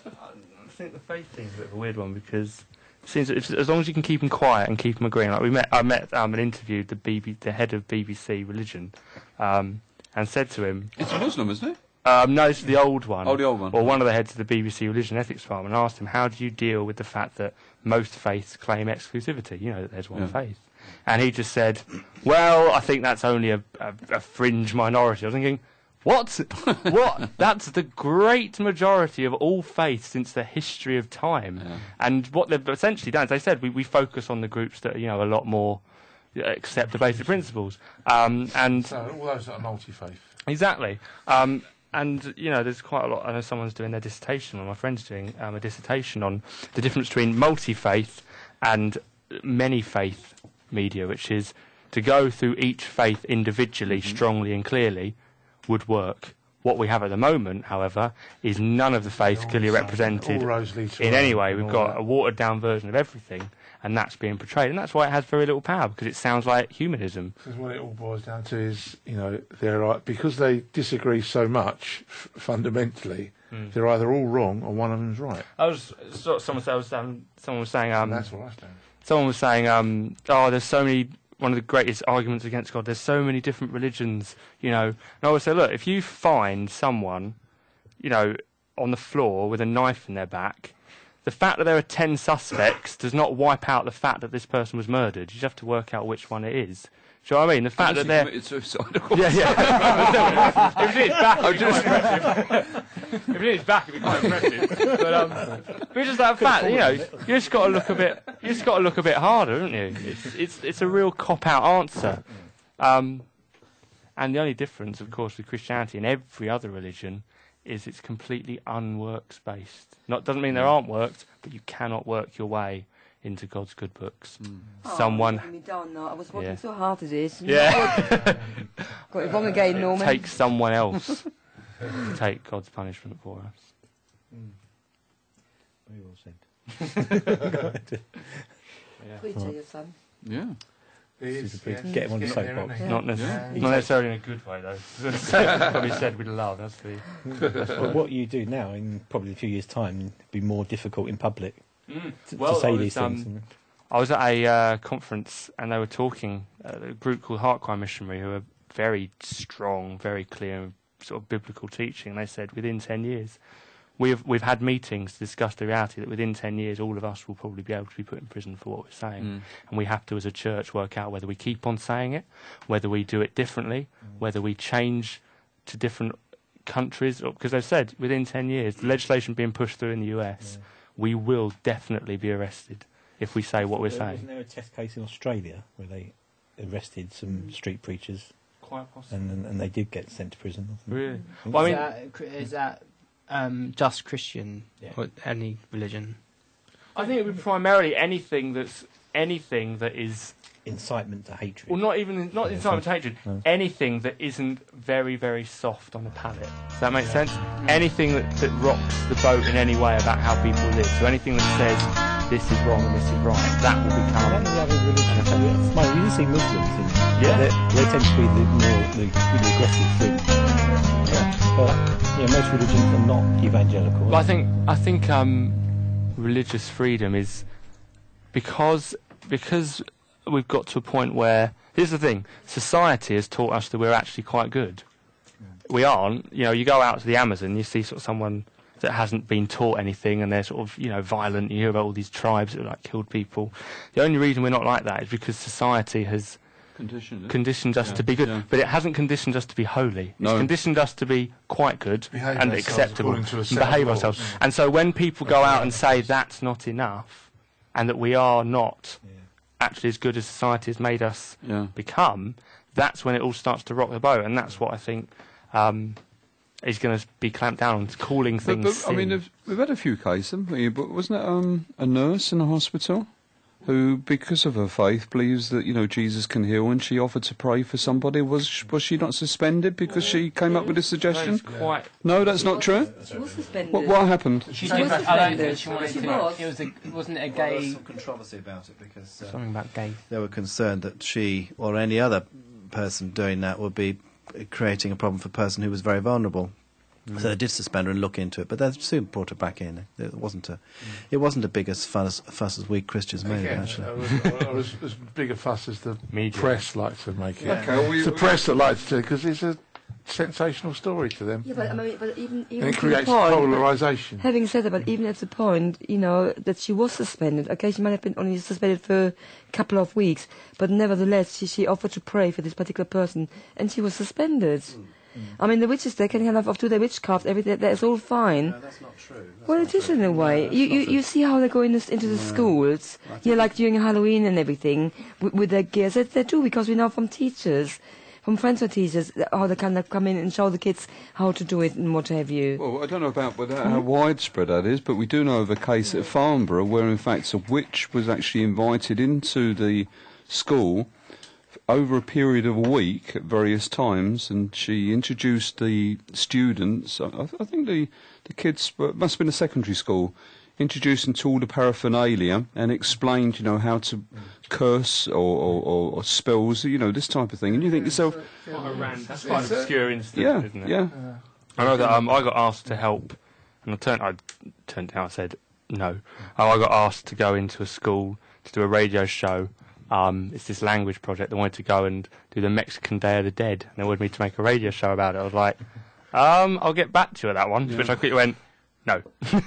I think the faith thing's a bit of a weird one because it seems that if, as long as you can keep them quiet and keep them agreeing. Like we met, I met um, and interviewed the B B, the head of B B C Religion, um, and said to him, It's a Muslim, isn't it? um, "No, it's the old one." Oh, the old one. Or one of the heads of the B B C Religion Ethics Department, and asked him, "How do you deal with the fact that most faiths claim exclusivity? You know that there's one Yeah. faith." And he just said, "Well, I think that's only a, a, a fringe minority." I was thinking, what? What? That's the great majority of all faiths since the history of time. Yeah. And what they've essentially done, as they said, we, we focus on the groups that are, you know, a lot more uh, accept the basic principles. Um, and So all those that are multi-faith. exactly. Um, and, you know, there's quite a lot. I know someone's doing their dissertation, or my friend's doing um, a dissertation on the difference between multi-faith and many-faith media, which is to go through each faith individually, strongly and clearly, would work. What we have at the moment, however, is none of the faiths clearly represented All roads lead to in Rome any way. and We've all got that. a watered-down version of everything, and that's being portrayed. And that's why it has very little power, because it sounds like humanism. Because what it all boils down to is, you know, they're uh, because they disagree so much f- fundamentally. Mm. They're either all wrong or one of them's right. I was so, someone, I was, um, someone was saying um, And that's what I stand. someone was saying, um, oh, there's so many, one of the greatest arguments against God, there's so many different religions, you know. And I would say, look, if you find someone, you know, on the floor with a knife in their back, the fact that there are ten suspects does not wipe out the fact that this person was murdered. You just have to work out which one it is. Do you know what I mean? The fact that they're... committed suicide, of course. Yeah, yeah. If it's his back, it'd be quite impressive. If it's his back, it'd be quite impressive. But um, but just that fact, you know, you just got to look a bit. You just got to look a bit harder, haven't you? It's it's it's a real cop-out answer. Um, and the only difference, of course, with Christianity and every other religion is it's completely unworks based. Not doesn't mean there aren't works, but you cannot work your way into God's good books. Mm. Someone. Oh, me down now. I was working Yeah. so hard at this. Yeah. Got it wrong again, Norman. Take someone else to take God's punishment for us. Very well said. Preacher, your son. Yeah. Get him on the soapbox. Yeah. Not, nece- Yeah. not necessarily in a good way, though. Probably said with love. That's the. But what you do now, in probably a few years' time, will be more difficult in public Mm. to, Well, to say I was, these things. um, I was at a uh, conference and they were talking, uh, a group called Heartcry Missionary, who are very strong, very clear, sort of biblical teaching. And they said within ten years, we've we've had meetings to discuss the reality that within ten years, all of us will probably be able to be put in prison for what we're saying. Mm. And we have to, as a church, work out whether we keep on saying it, whether we do it differently, whether we change to different countries. Because they've said within ten years, the legislation being pushed through in the U S, yeah. we will definitely be arrested if we say what we're Wasn't saying. Wasn't there a test case in Australia where they arrested some street preachers? Quite possible. And, and, and they did get sent to prison? I think. Really? I think Well, I Is mean, that, is that um, just Christian Yeah. or any religion? I think it would be primarily anything that's anything that is, incitement to hatred. well, not even not Yeah, incitement to so- hatred. no. Anything that isn't very, very soft on the palate. Does that make sense? Anything that, that rocks the boat in any way about how people live. So anything that says this is wrong and this is right, that will One become. of the other religions, we, well, we see Muslims in Yeah. they, they tend to be the more the, the aggressive thing. Yeah. But yeah, most religions are not evangelical. But I think I think um, religious freedom is because because we've got to a point where here's the thing: society has taught us that we're actually quite good. We aren't. You know, you go out to the Amazon, you see sort of someone that hasn't been taught anything, and they're sort of you know violent. You hear about all these tribes that like killed people. The only reason we're not like that is because society has Conditioned. conditioned us Yeah. to be good, Yeah. but it hasn't conditioned us to be holy. No. It's conditioned us to be quite good Behave and ourselves acceptable according to a and set of behave rules. ourselves. And so when people go out and say that's not enough and that we are not Yeah. actually as good as society has made us Yeah. become, that's when it all starts to rock the boat. And that's what I think um, is going to be clamped down on, calling But, things but I mean, sin. if- we've had a few cases, haven't we? But wasn't it um, a nurse in a hospital who, because of her faith, believes that you know Jesus can heal, and she offered to pray for somebody? Was sh- was she not suspended because she came up with this suggestion? That's quite. No, that's not true. She was suspended. What, what happened? She She did, was I don't suspended. think she wanted She to. was. It was a, wasn't it a Well, there was gay? some controversy about it because uh, Something about gay. they were concerned that she or any other person doing that would be creating a problem for a person who was very vulnerable. So they did suspend her and look into it, but they soon brought her back in. It wasn't a, it wasn't a big as fuss, fuss as we Christians made it, Again, actually. it was, it was as big a fuss as the Media. press like to make it. Yeah. Okay, It's the press that likes to, because it's a sensational story to them. Yeah, but I mean, but even even And it to the creates point, polarisation. having said that, but even at the point, you know, that she was suspended. Okay, she might have been only suspended for a couple of weeks, but nevertheless, she, she offered to pray for this particular person, and she was suspended. Mm. I mean, the witches, they can have do their witchcraft, everything, that's all fine. No, that's not true. That's Well, not it is true. in a way. No, You, that's you not you a- see how they go in this, into the No. schools. I think Yeah, like during Halloween and everything, with, with their gears. They, they do, because we know from teachers, from friends of teachers, that- how they kind of come in and show the kids how to do it and what have you. Well, I don't know about whether how widespread that is, but we do know of a case at Farnborough where, in fact, a witch was actually invited into the school over a period of a week at various times, and she introduced the students. I, I think the the kids it must have been a secondary school. Introduced them to all the paraphernalia and explained, you know, how to curse or, or, or, or spells, you know, this type of thing. And you think to yourself, Quite a rand- that's quite an obscure instance, yeah, isn't it? yeah. I know that um, I got asked to help, and I turned, I turned down. I said no. Oh, I got asked to go into a school to do a radio show. Um, it's this language project. They wanted to go and do the Mexican Day of the Dead, and they wanted me to make a radio show about it. I was like, um, I'll get back to you at that one, yeah. Which I quickly went, no.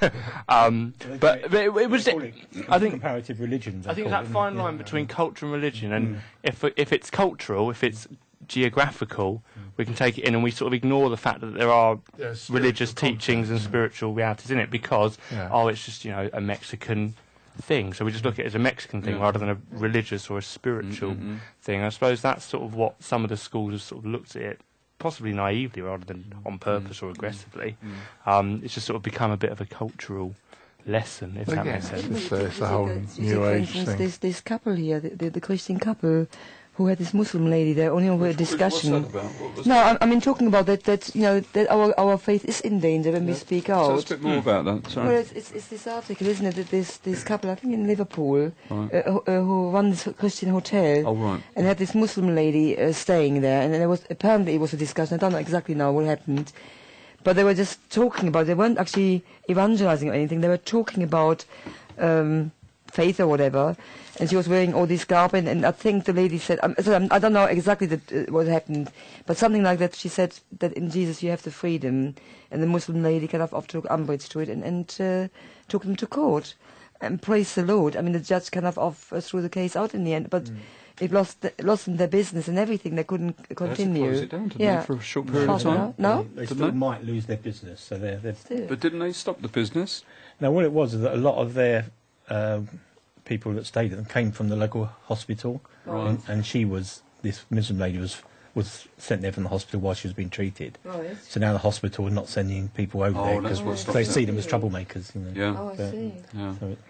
um, but, but it, it was, it, I think, comparative religions. I think that fine line yeah. between culture and religion, and mm. if if it's cultural, if it's geographical, mm. we can take it in, and we sort of ignore the fact that there are yeah, religious teachings and spiritual realities in it, because yeah. oh, it's just, you know, a Mexican thing, so we just look at it as a Mexican thing yeah. rather than a religious or a spiritual mm-hmm. thing. I suppose that's sort of what some of the schools have sort of looked at it, possibly naively rather than on purpose mm. or aggressively. Mm. Um, it's just sort of become a bit of a cultural lesson, if Again, that makes sense. It's, uh, it's the whole New Age thing. This, this couple here, the, the, the Christian couple, who had this Muslim lady there, only over a discussion. What's that about? What was no, that? I, I mean talking about that. That you know that our our faith is in danger when yeah. we speak out. Tell us a bit more mm. about that. Sorry. Well, it's, it's, it's this article, isn't it? That this this couple, I think in Liverpool, right. uh, who, uh, who run this Christian hotel, oh, right. and had this Muslim lady uh, staying there, and there was apparently it was a discussion. I don't know exactly now what happened, but they were just talking about. They weren't actually evangelizing or anything. They were talking about um, faith or whatever. And she was wearing all this garb, and, and I think the lady said, um, so um, I don't know exactly that, uh, what happened, but something like that. She said that in Jesus you have the freedom, and the Muslim lady kind of off took umbrage to it and, and uh, took them to court. And praise the Lord. I mean, the judge kind of off uh, threw the case out in the end, but mm. it lost the, lost them their business and everything. They couldn't continue. They had to close it down, didn't yeah. they, for a short period of time? No, they, they still still they? might lose their business. So they're, they're but didn't they stop the business? Now, what it was is that a lot of their uh, people that stayed at them came from the local hospital, right. and, and she was this Muslim lady was was sent there from the hospital while she was being treated. Right. So now the hospital are not sending people over oh, there because they see them as troublemakers. You know. Yeah. Oh, I but, see. Yeah. So it,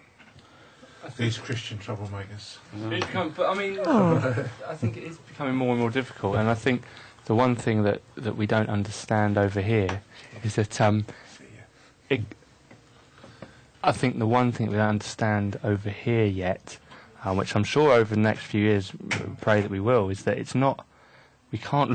These Christian troublemakers. It's become, but I mean, Oh. I think it is becoming more and more difficult, and I think the one thing that, that we don't understand over here is that um, it, I think the one thing we don't understand over here yet, uh, which I'm sure over the next few years, pray that we will, is that it's not. We can't.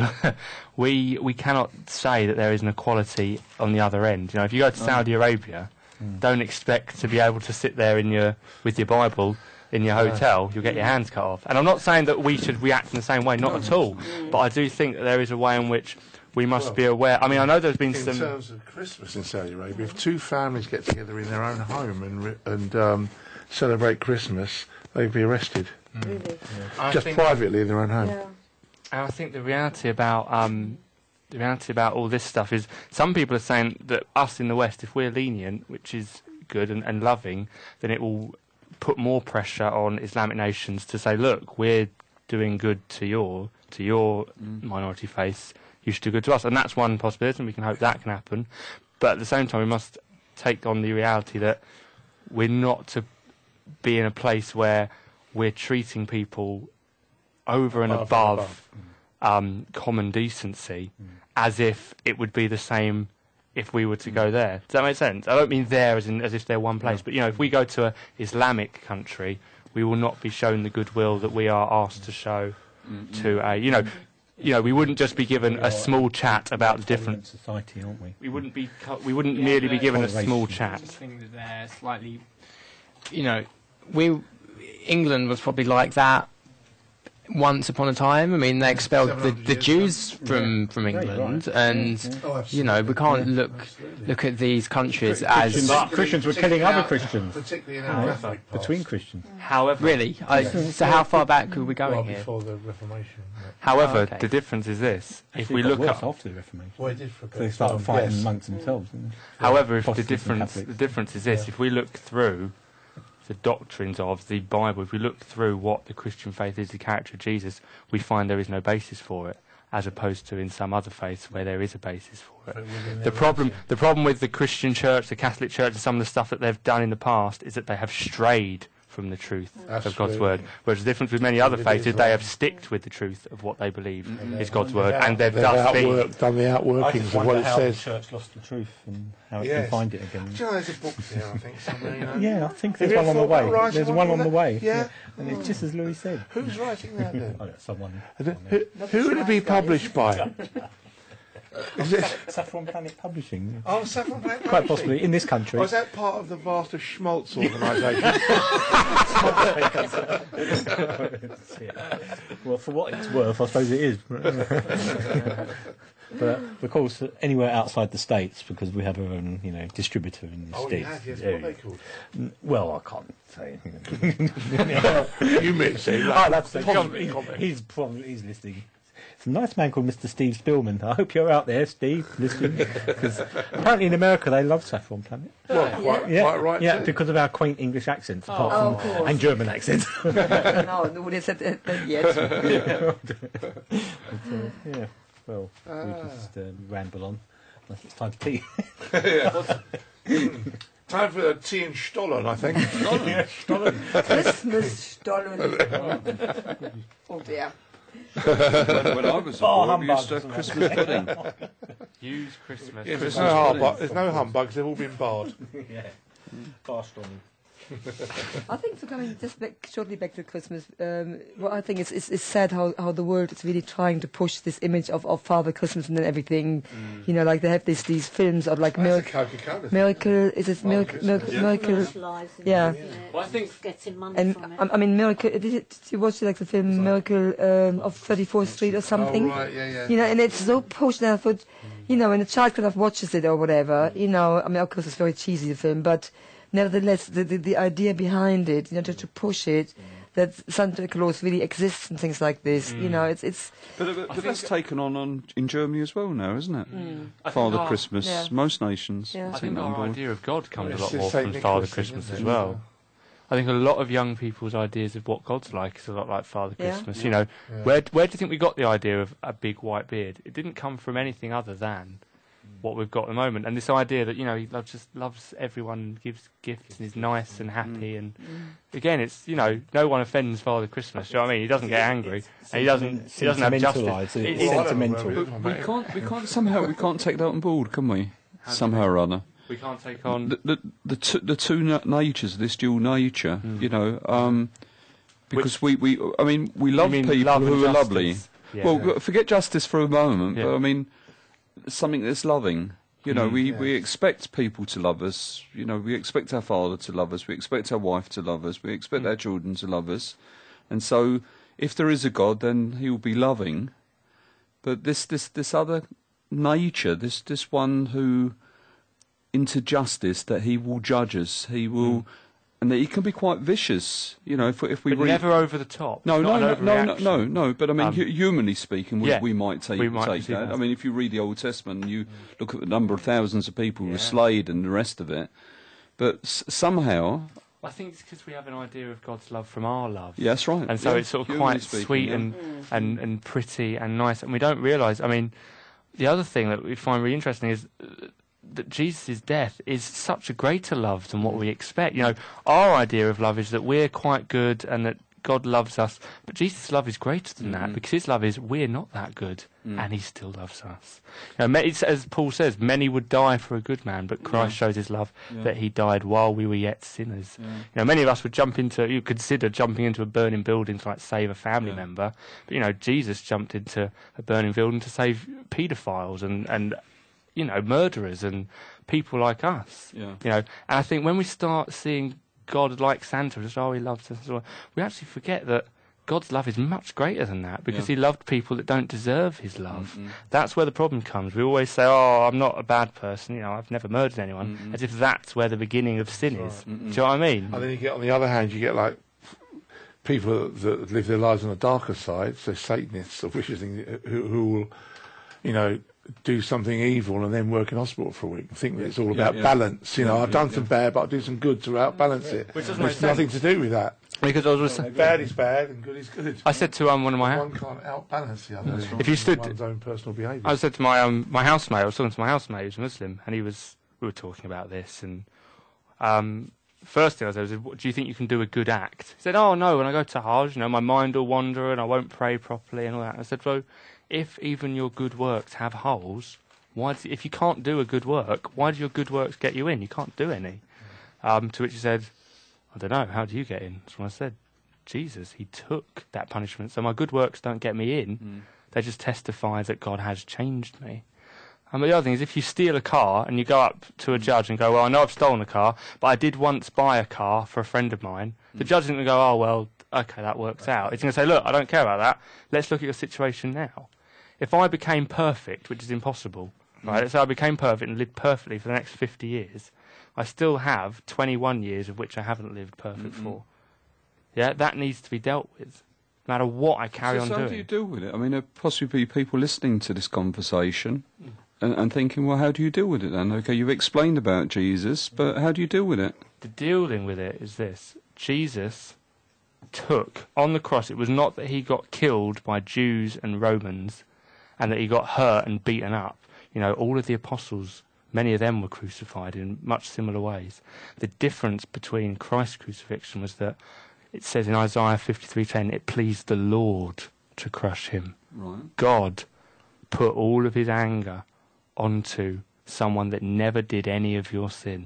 we we cannot say that there is an equality on the other end. You know, if you go to Saudi Arabia, mm. don't expect to be able to sit there in your with your Bible in your hotel. You'll get your hands cut off. And I'm not saying that we should react in the same way, not at all. But I do think that there is a way in which we must well, be aware. I mean, I know there's been in some. In terms of Christmas in Saudi Arabia, if two families get together in their own home and re- and um, celebrate Christmas, they'd be arrested. Mm. Really? Yeah. Just privately in their own home. Yeah. And I think the reality about um, the reality about all this stuff is some people are saying that us in the West, if we're lenient, which is good and, and loving, then it will put more pressure on Islamic nations to say, look, we're doing good to your to your mm. minority faith. You should do good to us, and that's one possibility, and we can hope that can happen. But at the same time, we must take on the reality that we're not to be in a place where we're treating people over and above, above, above. Um, common decency mm. as if it would be the same if we were to mm. go there. Does that make sense? I don't mean there as in as if they're one place, no. but you know, if we go to an Islamic country, we will not be shown the goodwill that we are asked to show mm. to a, you know, you know, we wouldn't just be given a small chat about the different society, aren't we? We wouldn't be. We wouldn't yeah, merely be given a small chat. I think that they're slightly, you know, we England was probably like that once upon a time. I mean, they expelled the, the Jews from, from England, and Oh, you know, we can't look look at these countries as Christians, Christians were killing other Christians, particularly in our Catholic past. between Christians. However, really. I, so how far back are we going well, here? before the Reformation. Yeah. However, Oh, okay. the difference is this: if Actually, we it got look worse up, after the Reformation, Well, it did for a so they bit. started Um, fighting yes. amongst themselves. Didn't they? however, if the Protestants and difference Catholics. the difference is this: Yeah. if we look through the doctrines of the Bible, if we look through what the Christian faith is, the character of Jesus, we find there is no basis for it, as opposed to in some other faiths where there is a basis for it. The problem, the problem with the Christian church, the Catholic church, and some of the stuff that they've done in the past is that they have strayed from the truth That's of God's true. word. Whereas the difference with many other It faiths is is they right. have sticked with the truth of what they believe Mm-hmm. is God's word, and they've They've thus been. outworked, done the I outworkings just of wonder what it how says. the church lost the truth and how it Yes. can find it again. Do you know there's a book there, I think, somewhere, you know? Yeah, I think Have there's you one on the thought about way. writing There's one one for on the that? way. Yeah. And it's just as Louis said. Who's writing that then? Oh, yeah, someone. who, who would it be published by? Is it? Saffron Planet Publishing. Oh, Saffron Planet Quite Publishing. possibly in this country. Oh, is that part of the Master Schmaltz organisation? Yeah. Well, for what it's worth, I suppose it is. But of course, anywhere outside the States, because we have our own, you know, distributor in the Oh, you States. have, yes. Yeah, What are they called? N- Well, I can't say. You may say. I'll have to say. Possibly He's, comment. he's probably he's listening. It's a nice man called Mister Steve Spillman. I hope you're out there, Steve, listening. Because apparently in America they love Saffron Planet. Well, quite, Yeah, quite right. yeah, too. because of our quaint English accents, apart Oh, from of course. and German accents. no, nobody said that, that yet. But, uh, yeah, well, we just um, ramble on. I think it's time for tea. Time for the tea and Stollen, I think. Christmas Stollen. Oh dear. When I was a Oh, boy, we used to have humbug. Christmas pudding. Use Christmas. Yeah, there's no, hard, there's no humbugs, they've all been barred. Yeah, fast on. I think to coming just back, shortly back to Christmas, um, well, I think it's, it's, it's sad how, how the world is really trying to push this image of, of Father Christmas and everything. Mm. You know, like they have these these films of like That's a Milk, Coca-Cola. Miracle, is it Father Milk, Christmas. Milk, Yeah. Miracle? Commercialising Yeah. it, Well, I think- getting money And from it. I, I mean, Miracle. Did you, did you watch like the film Miracle um, of thirty-fourth Street or something? Oh, right, yeah, yeah. You know, and it's so pushed. And I thought, you know, when a child kind of watches it or whatever, you know, I mean, of course, it's very cheesy the film, but nevertheless, the the, the idea behind it, you know, to, to push it, that Santa Claus really exists and things like this, you know, it's it's. But, but, but that's taken on, on in Germany as well now, isn't it? I think Father our- Christmas. Yeah. Most nations Yeah. I take think that on our board. idea of God comes Well, a lot it's more the from Saint Father Nicholas thing, Christmas isn't as it? well. I think a lot of young people's ideas of what God's like is a lot like Father Yeah. Christmas. You know, where where do you think we got the idea of a big white beard? It didn't come from anything other than what we've got at the moment, and this idea that you know he loves, just loves everyone, gives gifts, and is nice and happy. And again, it's you know no one offends Father Christmas. Do you know what I mean? He doesn't get angry, and he doesn't he doesn't have justice. Sentimentalised, It- it's it's- Well, I don't know sentimental. where it is, We mate. can't. We can't somehow. We can't take that on board, can we? Somehow or other. we can't take on. The the the, two, the two na- natures, this dual nature. You know, um, because we, we. I mean, we You love mean people love and who are justice. lovely. Yeah. Well, forget justice for a moment, Yeah. but I mean, something that's loving. You know, Mm. we, we expect people to love us. You know, we expect our father to love us. We expect our wife to love us. We expect Mm. our children to love us. And so, if there is a God, then He will be loving. But this this this other nature, this this one who, into justice, that He will judge us. He will, and that He can be quite vicious. You know, if we- if we Mm. but read. never over the top. No, It's no, not no, an no, no, no, overreaction. no. But I mean, Um, hu- humanly speaking, we, yeah, we might take, we might take perceive that. that. I mean, if you read the Old Testament, and you look at the number of thousands of people who Yeah. were slayed and the rest of it. But s- somehow, I think it's because we have an idea of God's love from our love. yeah, that's right. And so yeah, it's sort of humanly quite speaking, sweet yeah. and, and, and pretty and nice. And we don't realise, I mean, the other thing that we find really interesting is uh, that Jesus' death is such a greater love than what we expect. You know, our idea of love is that we're quite good and that God loves us. But Jesus' love is greater than that Mhm. because his love is we're not that good Mm. and he still loves us. You know, ma- it's, as Paul says, many would die for a good man, but Christ shows his love Yeah. that he died while we were yet sinners. Yeah. You know, many of us would jump into, you consider jumping into a burning building to like save a family Yeah. member, but you know, Jesus jumped into a burning building to save paedophiles and, and you know, murderers and people like us. Yeah. You know, and I think when we start seeing God like Santa, just oh, he loves us, we actually forget that God's love is much greater than that because Yeah. he loved people that don't deserve his love. Mm-mm. That's where the problem comes. We always say, oh, I'm not a bad person, you know, I've never murdered anyone, Mm-mm. as if that's where the beginning of sin is. Mm-mm. Do you know what I mean? And then you get, on the other hand, you get like people that live their lives on the darker side, so Satanists or vicious things, who, who will, you know, do something evil and then work in hospital for a week. I think that it's all Yeah, about yeah. balance. You know, Yeah, I've done yeah, some yeah. bad, but I'll do some good to outbalance it. Which doesn't And make it's nothing to do with that. Because I was, Bad is bad and good is good. I said to um, one of my, One can't outbalance the other. If you stood- one's own personal behaviour. I said to my um, my housemate, I was talking to my housemate who's Muslim, and he was, we were talking about this, and um, first thing I said was, "What, do you think you can do a good act?" He said, "Oh no, when I go to Hajj, you know, my mind will wander and I won't pray properly and all that." I said, "Well, if even your good works have holes, why? Do, if you can't do a good work, why do your good works get you in? You can't do any." Um, to which he said, "I don't know. How do you get in?" So I said, "Jesus, he took that punishment. So my good works don't get me in. Mm. They just testify that God has changed me." And the other thing is, if you steal a car and you go up to a judge and go, "Well, I know I've stolen a car, but I did once buy a car for a friend of mine," mm. the judge isn't going to go, "Oh, well, okay, that works out." He's going to say, "Look, I don't care about that. Let's look at your situation now. If I became perfect, which is impossible, mm. right? So I became perfect and lived perfectly for the next fifty years, I still have twenty-one years of which I haven't lived perfect mm-hmm. for. Yeah, that needs to be dealt with, no matter what I carry so, on so doing." How do you deal with it? I mean, there possibly be people listening to this conversation mm. and, and thinking, well, how do you deal with it then? Okay, you've explained about Jesus, but how do you deal with it? The dealing with it is this. Jesus took, on the cross, it was not that he got killed by Jews and Romans and that he got hurt and beaten up. You know, all of the apostles, many of them were crucified in much similar ways. The difference between Christ's crucifixion was that it says in Isaiah fifty-three ten, it pleased the Lord to crush him. Right. God put all of his anger onto someone that never did any of your sin.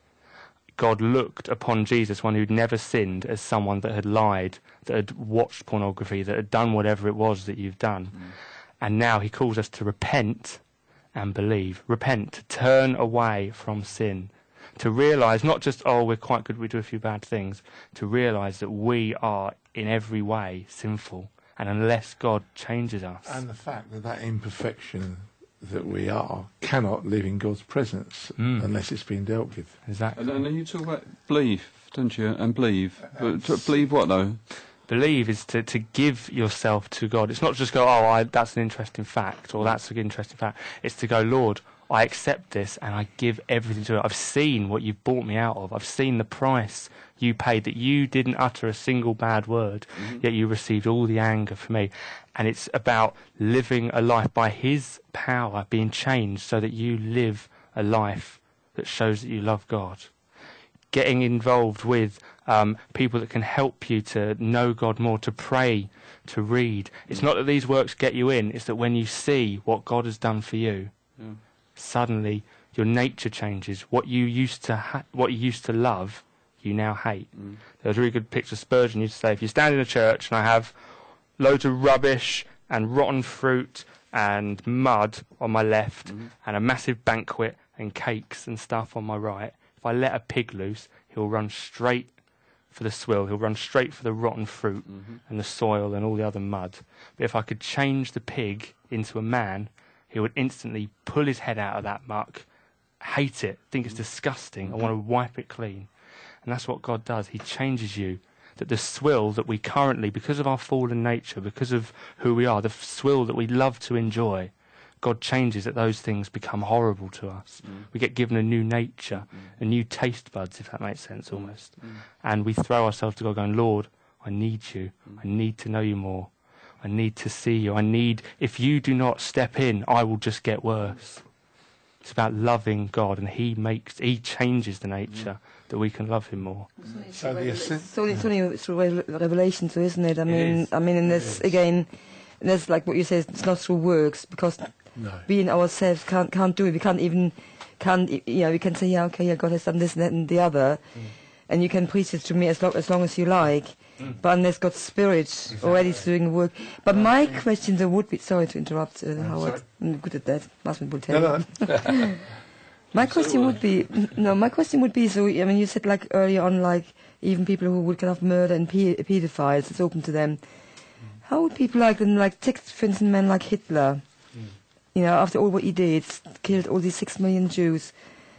God looked upon Jesus, one who'd never sinned, as someone that had lied, that had watched pornography, that had done whatever it was that you've done. Mm. And now he calls us to repent and believe. Repent, to turn away from sin, to realise not just, oh, we're quite good, we do a few bad things, to realise that we are in every way sinful, and unless God changes us. And the fact that that imperfection that we are cannot live in God's presence mm. unless it's been dealt with. Exactly. And then you talk about belief, don't you? And believe. But to believe what, though? Believe is to, to give yourself to God. It's not just go, oh, I, that's an interesting fact, or that's an interesting fact. It's to go, Lord, I accept this and I give everything to it. I've seen what you've bought me out of. I've seen the price you paid, that you didn't utter a single bad word, mm-hmm. yet you received all the anger for me. And it's about living a life by his power, being changed so that you live a life that shows that you love God. Getting involved with um, people that can help you to know God more, to pray, to read. It's not that these works get you in, it's that when you see what God has done for you, yeah. suddenly your nature changes. What you used to ha- what you used to love, you now hate. Mm. There was a really good picture Spurgeon used to say, if you stand in a church and I have loads of rubbish and rotten fruit and mud on my left mm. and a massive banquet and cakes and stuff on my right, if I let a pig loose, he'll run straight for the swill. He'll run straight for the rotten fruit mm-hmm. and the soil and all the other mud. But if I could change the pig into a man, he would instantly pull his head out of that muck, hate it, think it's disgusting, mm-hmm. I want to wipe it clean. And that's what God does. He changes you. That the swill that we currently, because of our fallen nature, because of who we are, the swill that we love to enjoy, God changes that those things become horrible to us. Mm. We get given a new nature, mm. a new taste buds, if that makes sense, almost. Mm. And we throw ourselves to God going, Lord, I need you. Mm. I need to know you more. I need to see you. I need, if you do not step in, I will just get worse. It's about loving God, and he makes, he changes the nature mm. that we can love him more. So it's only through revelation, too, isn't it? I mean, it I mean, in this, again, that's like what you say, it's not through works, because no. we in ourselves can't can't do it. We can't even can't you know we can say, yeah, okay, yeah, God has done this and that and the other, mm. and you can preach it to me as long as long as you like, mm. but unless God's Spirit exactly. already is doing the work. But my yeah. question though would be, sorry to interrupt, uh, Howard, sorry. I'm good at that. Martin will tell no, no. My question would be no. My question would be, so I mean, you said like earlier on, like even people who would kind of murder and pe- pedophiles, it's open to them. How would people like them, like take, for instance, men like Hitler, mm. you know, after all what he did, killed all these six million Jews.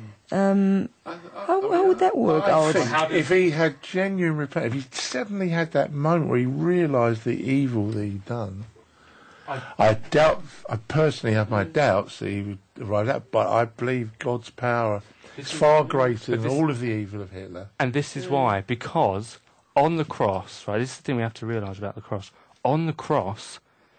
Um, I, I, how, how would that work out? If he had genuine repentance, if he suddenly had that moment where he realised the evil that he'd done, I, I doubt, I personally have my doubts that he would arrive at, but I believe God's power is far greater than all of the evil of Hitler. And this is why, because on the cross, right, this is the thing we have to realise about the cross. On the cross,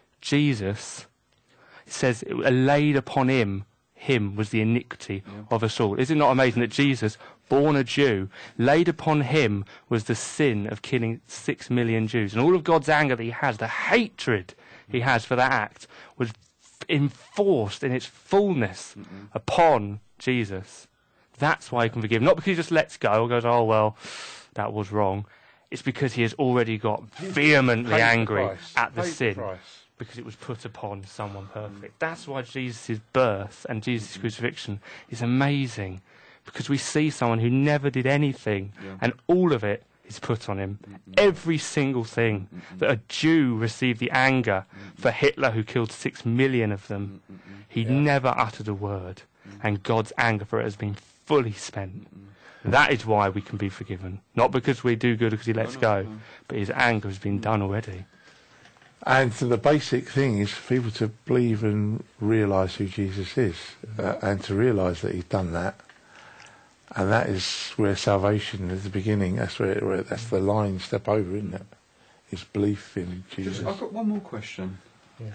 Jesus, it says, laid upon him, him was the iniquity yeah. of us all. Is it not amazing that Jesus born a Jew, laid upon him was the sin of killing six million Jews. And all of God's anger that he has, the hatred he has for that act, was enforced in its fullness Mm-mm. upon Jesus. That's why he can forgive. Not because he just lets go or goes, oh, well, that was wrong. It's because he has already got vehemently angry at the sin because it was put upon someone perfect. Mm. That's why Jesus' birth and Jesus' crucifixion is amazing, because we see someone who never did anything yeah. and all of it is put on him. Mm-hmm. Every single thing. Mm-hmm. That a Jew received the anger mm-hmm. for Hitler, who killed six million of them. Mm-hmm. He yeah. never uttered a word, mm-hmm. and God's anger for it has been fully spent. Mm-hmm. That is why we can be forgiven. Not because we do good or because he lets no, no, go, no. but his anger has been done already. And so the basic thing is for people to believe and realise who Jesus is, uh, and to realise that he's done that. And that is where salvation is the beginning. That's where, where that's the line step over, isn't it? It's belief in Jesus. Just, I've got one more question. Yeah.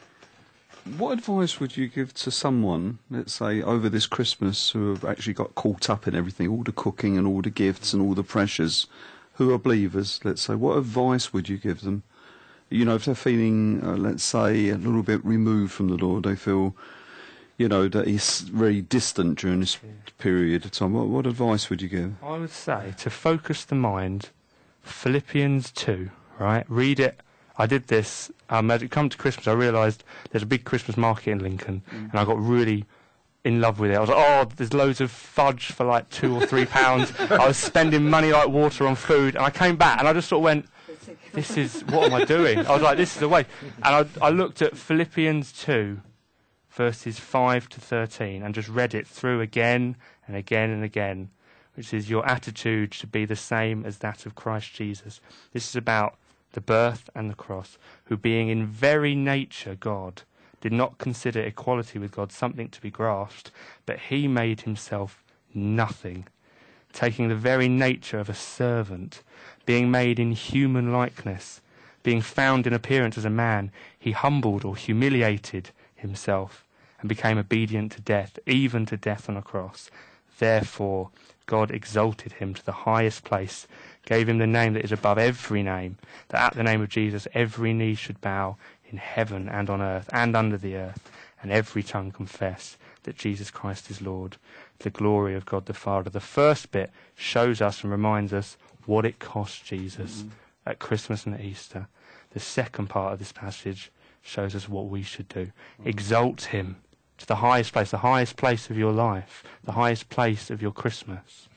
What advice would you give to someone, let's say, over this Christmas, who have actually got caught up in everything, all the cooking and all the gifts and all the pressures, who are believers, let's say? What advice would you give them? You know, if they're feeling, uh, let's say, a little bit removed from the Lord, they feel, you know, that he's very distant during this period of time. What, what advice would you give? I would say to focus the mind, Philippians two, right? Read it. I did this. Um, as it come to Christmas, I realised there's a big Christmas market in Lincoln, mm. and I got really in love with it. I was like, oh, there's loads of fudge for like two or three pounds. I was spending money like water on food, and I came back and I just sort of went, this is, what am I doing? I was like, this is the way. And I, I looked at Philippians two, verses five to thirteen, and just read it through again and again and again, which is, your attitude should be the same as that of Christ Jesus. This is about the birth and the cross, who being in very nature God, did not consider equality with God something to be grasped, but he made himself nothing, taking the very nature of a servant, being made in human likeness, being found in appearance as a man, he humbled or humiliated himself and became obedient to death, even to death on a cross. Therefore God exalted him to the highest place, gave him the name that is above every name, that at the name of Jesus every knee should bow in heaven and on earth and under the earth, and every tongue confess that Jesus Christ is Lord, to the glory of God the Father. The first bit shows us and reminds us what it cost Jesus mm-hmm. at Christmas and at Easter. The second part of this passage shows us what we should do. Mm-hmm. Exalt him to the highest place, the highest place of your life, the highest place of your Christmas.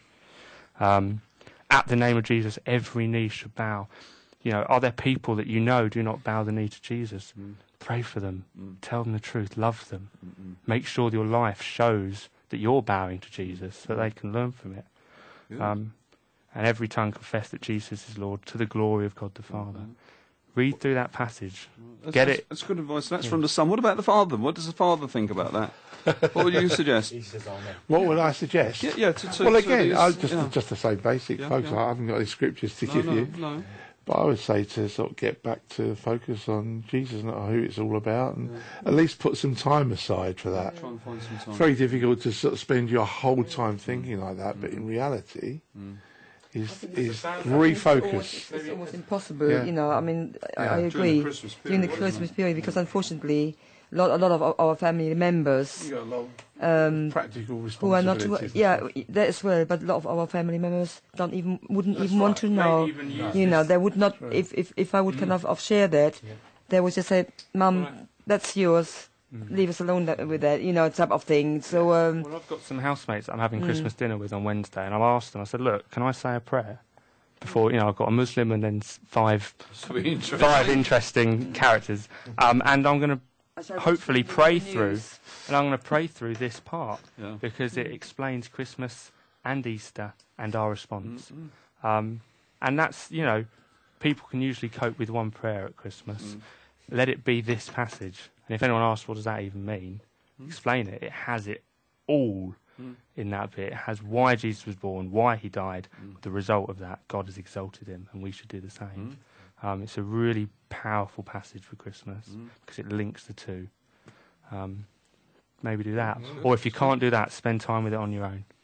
Um, at the name of Jesus, every knee should bow. You know, are there people that you know do not bow the knee to Jesus? Mm. Pray for them. Mm. Tell them the truth. Love them. Mm-mm. Make sure your life shows that you're bowing to Jesus, so they can learn from it. Yeah. Um, and every tongue confess that Jesus is Lord, to the glory of God the Father. Mm-hmm. Read through that passage. That's, Get that's, it. That's good advice. That's yeah. from the Son. What about the Father? What does the Father think about that? What would you suggest? What would I suggest? Yeah, yeah. To, to, well, again, to I just yeah. just to say basic, yeah, folks. yeah. I haven't got any scriptures to no, give no, you. No. But I would say to sort of get back to focus on Jesus and who it's all about, and yeah. at least put some time aside for that. Try and find some time. It's very difficult to sort of spend your whole time thinking like that, mm. but in reality. Mm. Is is refocus? It's, it's almost impossible, yeah. you know. I mean, I, yeah. I agree during the Christmas period, during the Christmas period, because unfortunately, a lot, a lot of our, our family members, um, practical who are not, yeah, stuff. that as well. But a lot of our family members don't even, wouldn't That's even right. want to know. Even you know, they would not. Right. If, if if I would Mm. kind of, of share that, yeah. they would just say, "Mum, Right. that's yours. Mm. Leave us alone that, with that." You know, type of thing. So. Um, well, I've got some housemates that I'm having mm. Christmas dinner with on Wednesday, and I've asked them. I said, "Look, can I say a prayer?" Before, you know, I've got a Muslim and then five, interesting. five interesting characters, um, and I'm going to hopefully pray through, and I'm going to pray through this part yeah. because it explains Christmas and Easter and our response, mm-hmm. um, and that's, you know, people can usually cope with one prayer at Christmas. Mm. Let it be this passage, and if anyone asks what does that even mean, mm. explain it. It has it all. In that bit, it has why Jesus was born, why he died, mm. the result of that. God has exalted him, and we should do the same. Mm. Um, it's a really powerful passage for Christmas mm. because it links the two. Um, maybe do that. Mm. Or if you can't do that, spend time with it on your own.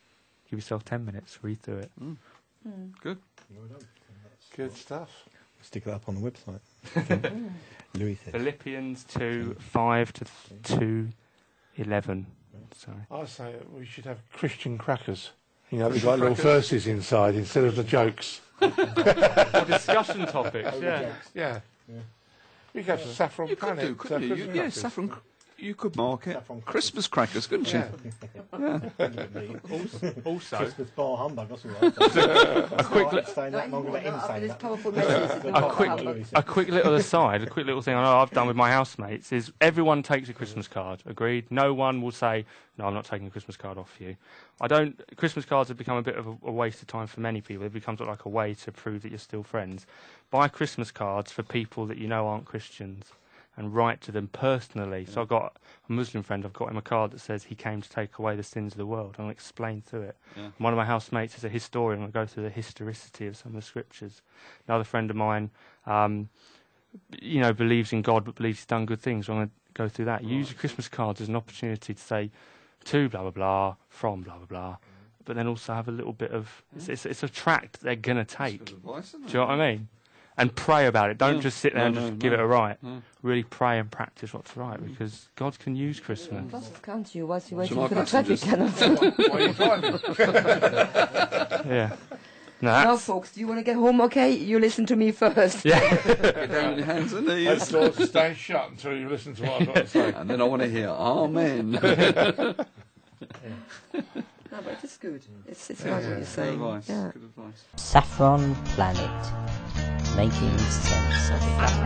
Give yourself ten minutes, read through it. Mm. Good. Good stuff. Stick it up on the website. Louis says. Philippians two five to two eleven. Sorry. I say we should have Christian crackers. You know, they've got little verses inside instead of the jokes. Or discussion topics, yeah. Yeah. You could have Saffron You could Planet. do, couldn't uh, you? you Christmas yeah, crackers. saffron. cr- You could market Saffron Christmas crackers, couldn't you? Yeah. Also, also Christmas bar humbug, that's all right. a quick li- Staying that long without him After saying this that. powerful message, a quick, a quick little aside, a quick little thing I know I've done with my housemates is everyone takes a Christmas card. Agreed. No one will say, "No, I'm not taking a Christmas card off you." I don't. Christmas cards have become a bit of a, a waste of time for many people. It becomes sort of like a way to prove that you're still friends. Buy Christmas cards for people that you know aren't Christians, and write to them personally. So I've got a Muslim friend. I've got him a card that says he came to take away the sins of the world, and I'll explain through it. Yeah. One of my housemates is a historian. I'll go through the historicity of some of the scriptures. Another friend of mine, um, you know, believes in God but believes he's done good things. So I'm going to go through that. Right. Use your Christmas cards as an opportunity to say to blah, blah, blah, from blah, blah, blah. But then also have a little bit of... It's, it's, it's a tract they're going to take. Advice, Do you know what I mean? And pray about it. Don't No. just sit there No, and no, just no. give it a write. No. Really pray and practice what to write, because God can use Christmas. buses can't you whilst you're Shall waiting I for the pass traffic them cannot. Why are you driving? Yeah. No, Now, that's- folks, do you want to get home okay? You listen to me first. yeah. Get down on your hands and Those knees. doors stay shut until you listen to what I've got to say. And then I want to hear Amen. No, but it's good. It's, it's Yeah, right yeah. what you're Good saying. advice. Yeah. Good advice. Saffron Planet, making sense of life.